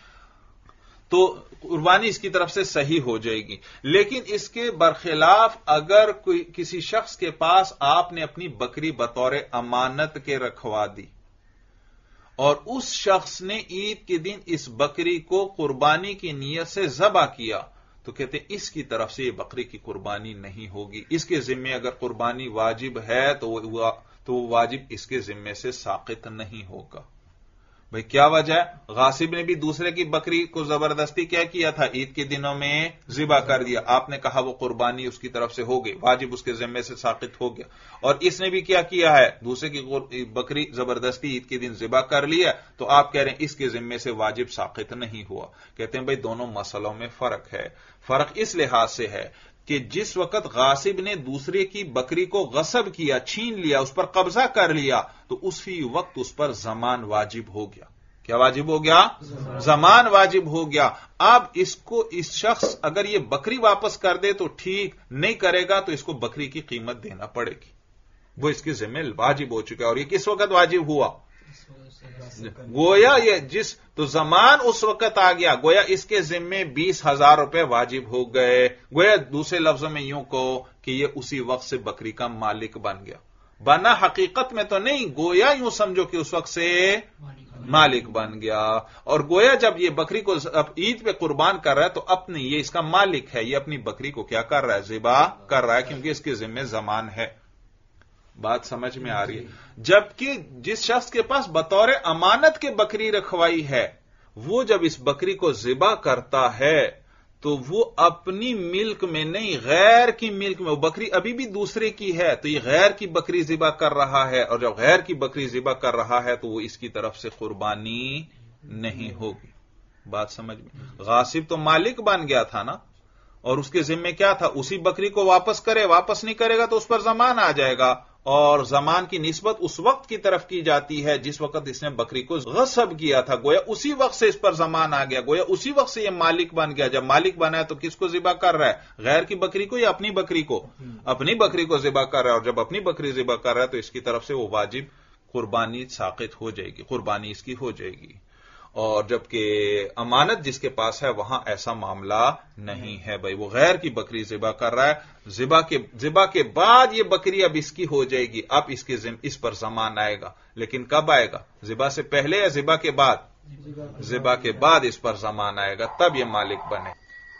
تو قربانی اس کی طرف سے صحیح ہو جائے گی۔ لیکن اس کے برخلاف اگر کوئی کسی شخص کے پاس آپ نے اپنی بکری بطور امانت کے رکھوا دی اور اس شخص نے عید کے دن اس بکری کو قربانی کی نیت سے ذبح کیا، تو کہتے ہیں اس کی طرف سے یہ بکری کی قربانی نہیں ہوگی۔ اس کے ذمے اگر قربانی واجب ہے تو وہ تو واجب اس کے ذمے سے ساقط نہیں ہوگا۔ بھئی کیا وجہ ہے؟ غاصب نے بھی دوسرے کی بکری کو زبردستی کیا کیا تھا، عید کے دنوں میں ذبح کر دیا، آپ نے کہا وہ قربانی اس کی طرف سے ہو گئی، واجب اس کے ذمے سے ساقط ہو گیا، اور اس نے بھی کیا کیا ہے، دوسرے کی بکری زبردستی عید کے دن ذبح کر لیا، تو آپ کہہ رہے ہیں اس کے ذمے سے واجب ساقط نہیں ہوا۔ کہتے ہیں بھئی دونوں مسئلوں میں فرق ہے۔ فرق اس لحاظ سے ہے کہ جس وقت غاصب نے دوسرے کی بکری کو غصب کیا، چھین لیا، اس پر قبضہ کر لیا، تو اسی وقت اس پر ضمان واجب ہو گیا۔ کیا واجب ہو گیا؟ ضمان واجب ہو گیا۔ اب اس کو اس شخص اگر یہ بکری واپس کر دے تو ٹھیک، نہیں کرے گا تو اس کو بکری کی قیمت دینا پڑے گی، وہ اس کے ذمہ واجب ہو چکا ہے۔ اور یہ کس وقت واجب ہوا؟ گویا یہ جس تو زمان اس وقت آ گیا، گویا اس کے ذمے بیس ہزار روپے واجب ہو گئے، گویا دوسرے لفظوں میں یوں کہو کہ یہ اسی وقت سے بکری کا مالک بن گیا۔ بنا حقیقت میں تو نہیں، گویا یوں سمجھو کہ اس وقت سے مالک بن گیا، اور گویا جب یہ بکری کو عید پہ قربان کر رہا ہے تو اپنی یہ اس کا مالک ہے، یہ اپنی بکری کو کیا کر رہا ہے؟ ذبح کر رہا ہے، کیونکہ اس کے ذمے زمان ہے۔ بات سمجھ میں آ رہی ہے؟ جبکہ جس شخص کے پاس بطور امانت کے بکری رکھوائی ہے، وہ جب اس بکری کو ذبح کرتا ہے تو وہ اپنی ملک میں نہیں، غیر کی ملک میں، وہ بکری ابھی بھی دوسرے کی ہے، تو یہ غیر کی بکری ذبح کر رہا ہے، اور جب غیر کی بکری ذبح کر رہا ہے تو وہ اس کی طرف سے قربانی نہیں ہوگی۔ بات سمجھ میں؟ غاصب تو مالک بن گیا تھا نا، اور اس کے ذمے کیا تھا؟ اسی بکری کو واپس کرے، واپس نہیں کرے گا تو اس پر ضمان آ جائے گا، اور ضمان کی نسبت اس وقت کی طرف کی جاتی ہے جس وقت اس نے بکری کو غصب کیا تھا، گویا اسی وقت سے اس پر ضمان آ گیا، گویا اسی وقت سے یہ مالک بن گیا۔ جب مالک بنا ہے تو کس کو ذبح کر رہا ہے؟ غیر کی بکری کو یا اپنی بکری کو؟ اپنی بکری کو ذبح کر رہا ہے، اور جب اپنی بکری ذبح کر رہا ہے تو اس کی طرف سے وہ واجب قربانی ساقط ہو جائے گی، قربانی اس کی ہو جائے گی۔ اور جبکہ امانت جس کے پاس ہے وہاں ایسا معاملہ نہیں ہے، بھائی وہ غیر کی بکری ذبح کر رہا ہے، ذبح کے ذبح کے بعد یہ بکری اب اس کی ہو جائے گی، اب اس کے ذم اس پر ضمان آئے گا، لیکن کب آئے گا؟ ذبح سے پہلے یا ذبح کے بعد؟ ذبح کے بعد اس پر ضمان آئے گا، تب یہ مالک بنے،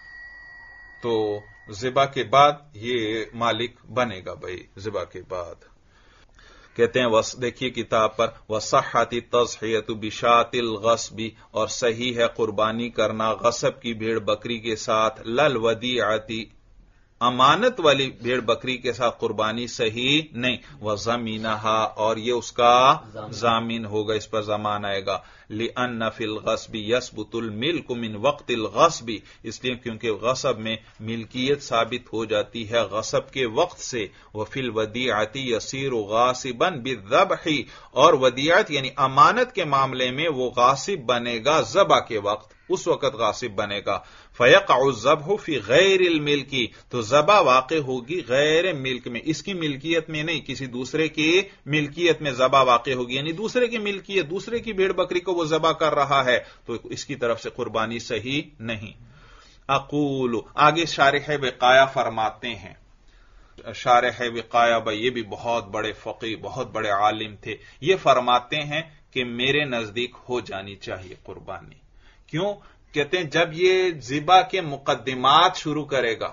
تو ذبح کے بعد یہ مالک بنے گا بھائی، ذبح کے بعد۔ کہتے ہیں دیکھیے کتاب پر وصحت التضحیۃ بشاۃ الغصب، اور صحیح ہے قربانی کرنا غصب کی بھیڑ بکری کے ساتھ، للودیعۃ امانت والی بھیڑ بکری کے ساتھ قربانی صحیح نہیں. وَضَمِنَهَا، اور یہ اس کا ضامن ہوگا، اس پر ضمان آئے گا. لِأَنَّ فِي الْغَصْبِ يَثْبُتُ الْمِلْكُ مِنْ وَقْتِ الْغَصْبِ، اس لیے کیونکہ غصب میں ملکیت ثابت ہو جاتی ہے غصب کے وقت سے. وَفِي الْوَدِيعَةِ يَصِيرُ غَاصِبًا بِالذَّبْحِ، اور ودیعت یعنی امانت کے معاملے میں وہ غاصب بنے گا ذبح کے وقت، اس وقت غاصب بنے گا. فَيَقَعُ الذَّبْحُ فِي غَيْرِ الْمِلْكِ، تو ذبح واقع ہوگی غیر ملک میں، اس کی ملکیت میں نہیں، کسی دوسرے کی ملکیت میں ذبح واقع ہوگی، یعنی دوسرے کی ملکیت، دوسرے کی بھیڑ بکری کو وہ ذبح کر رہا ہے تو اس کی طرف سے قربانی صحیح نہیں. اقول، آگے شارح وقایہ فرماتے ہیں، شارح وقایہ بھائی یہ بھی بہت بڑے فقیہ، بہت بڑے عالم تھے، یہ فرماتے ہیں کہ میرے نزدیک ہو جانی چاہیے قربانی. کیوں؟ کہتے ہیں جب یہ ذبح کے مقدمات شروع کرے گا،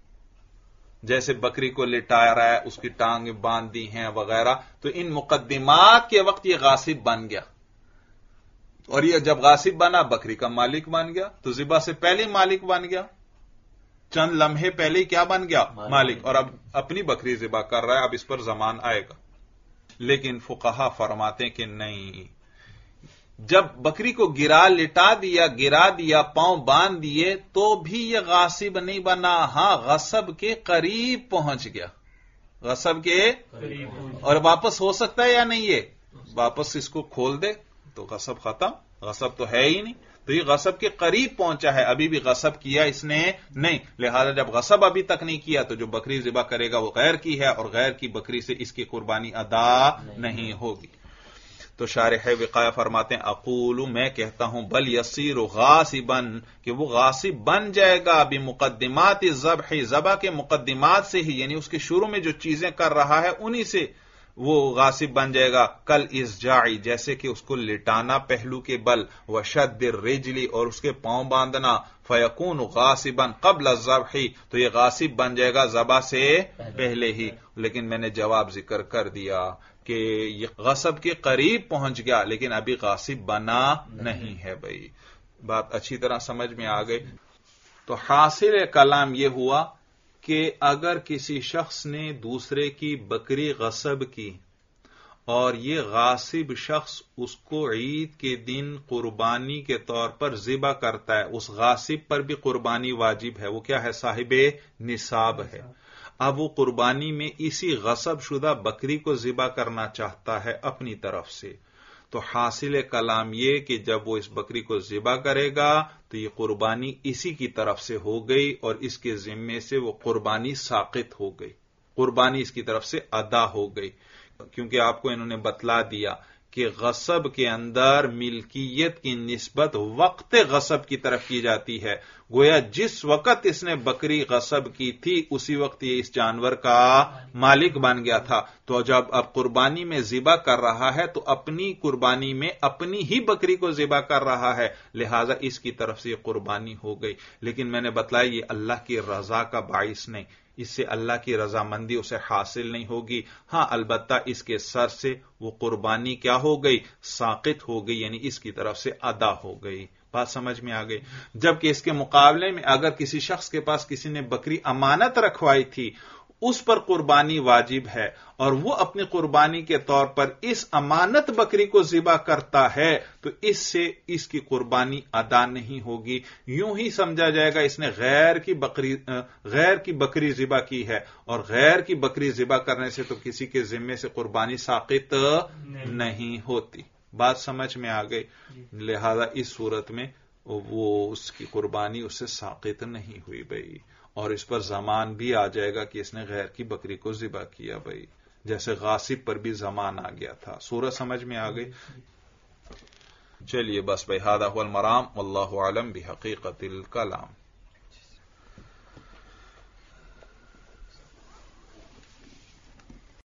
جیسے بکری کو لٹا رہا ہے، اس کی ٹانگیں باندھ دی ہیں وغیرہ، تو ان مقدمات کے وقت یہ غاصب بن گیا، اور یہ جب غاصب بنا بکری کا مالک بن گیا، تو ذبح سے پہلے مالک بن گیا، چند لمحے پہلے ہی کیا بن گیا؟ مالک، اور اب اپنی بکری ذبح کر رہا ہے، اب اس پر زمان آئے گا. لیکن فقہا فرماتے ہیں کہ نہیں، جب بکری کو گرا لٹا دیا، گرا دیا، پاؤں باندھ دیے، تو بھی یہ غاصب نہیں بنا، ہاں غصب کے قریب پہنچ گیا، غصب کے قریب، اور واپس ہو سکتا ہے یا نہیں؟ یہ واپس اس کو کھول دے تو غصب ختم، غصب تو ہے ہی نہیں، تو یہ غصب کے قریب پہنچا ہے، ابھی بھی غصب کیا اس نے نہیں. لہذا جب غصب ابھی تک نہیں کیا تو جو بکری ذبح کرے گا وہ غیر کی ہے، اور غیر کی بکری سے اس کی قربانی ادا نہیں ہوگی. تو شارح وقایہ فرماتے ہیں اقول، میں کہتا ہوں بل یصیر غاصبا، کہ وہ غاصب بن جائے گا بمقدمات الذبح، ذبح کے مقدمات سے ہی، یعنی اس کے شروع میں جو چیزیں کر رہا ہے انہی سے وہ غاصب بن جائے گا. کل اسجاعی، جیسے کہ اس کو لٹانا پہلو کے بل، وشد الرجل، اور اس کے پاؤں باندھنا، فیکون غاصبا قبل الذبح، تو یہ غاصب بن جائے گا ذبح سے پہلے ہی. لیکن میں نے جواب ذکر کر دیا کہ یہ غصب کے قریب پہنچ گیا لیکن ابھی غاصب بنا نہیں ہے. بھائی بات اچھی طرح سمجھ میں آ گئی. تو حاصل کلام یہ ہوا کہ اگر کسی شخص نے دوسرے کی بکری غصب کی اور یہ غاصب شخص اس کو عید کے دن قربانی کے طور پر ذبح کرتا ہے، اس غاصب پر بھی قربانی واجب ہے. وہ کیا ہے؟ صاحب نصاب ہے. اب وہ قربانی میں اسی غصب شدہ بکری کو ذبح کرنا چاہتا ہے اپنی طرف سے. تو حاصل کلام یہ کہ جب وہ اس بکری کو ذبح کرے گا تو یہ قربانی اسی کی طرف سے ہو گئی، اور اس کے ذمے سے وہ قربانی ساقط ہو گئی، قربانی اس کی طرف سے ادا ہو گئی. کیونکہ آپ کو انہوں نے بتلا دیا کہ غصب کے اندر ملکیت کی نسبت وقت غصب کی طرف کی جاتی ہے. گویا جس وقت اس نے بکری غصب کی تھی اسی وقت یہ اس جانور کا مالک بن گیا تھا. تو جب اب قربانی میں ذبح کر رہا ہے تو اپنی قربانی میں اپنی ہی بکری کو ذبح کر رہا ہے، لہذا اس کی طرف سے یہ قربانی ہو گئی. لیکن میں نے بتلایا یہ اللہ کی رضا کا باعث نہیں، اس سے اللہ کی رضامندی اسے حاصل نہیں ہوگی. ہاں البتہ اس کے سر سے وہ قربانی کیا ہو گئی؟ ساقط ہو گئی، یعنی اس کی طرف سے ادا ہو گئی. بات سمجھ میں آ گئی. جبکہ اس کے مقابلے میں اگر کسی شخص کے پاس کسی نے بکری امانت رکھوائی تھی، اس پر قربانی واجب ہے، اور وہ اپنی قربانی کے طور پر اس امانت بکری کو ذبح کرتا ہے تو اس سے اس کی قربانی ادا نہیں ہوگی. یوں ہی سمجھا جائے گا اس نے غیر کی بکری غیر کی بکری ذبح کی ہے، اور غیر کی بکری ذبح کرنے سے تو کسی کے ذمے سے قربانی ساقط نہیں ہوتی. بات سمجھ میں آ گئی. لہذا اس صورت میں وہ اس کی قربانی اس سے ساقط نہیں ہوئی. بھائی اور اس پر زمان بھی آ جائے گا کہ اس نے غیر کی بکری کو ذبح کیا. بھائی جیسے غاصب پر بھی زمان آ گیا تھا. صورت سمجھ میں آ گئی. چلیے بس بھائی، ھذا ھو المرام واللہ اعلم بحقیقت الکلام.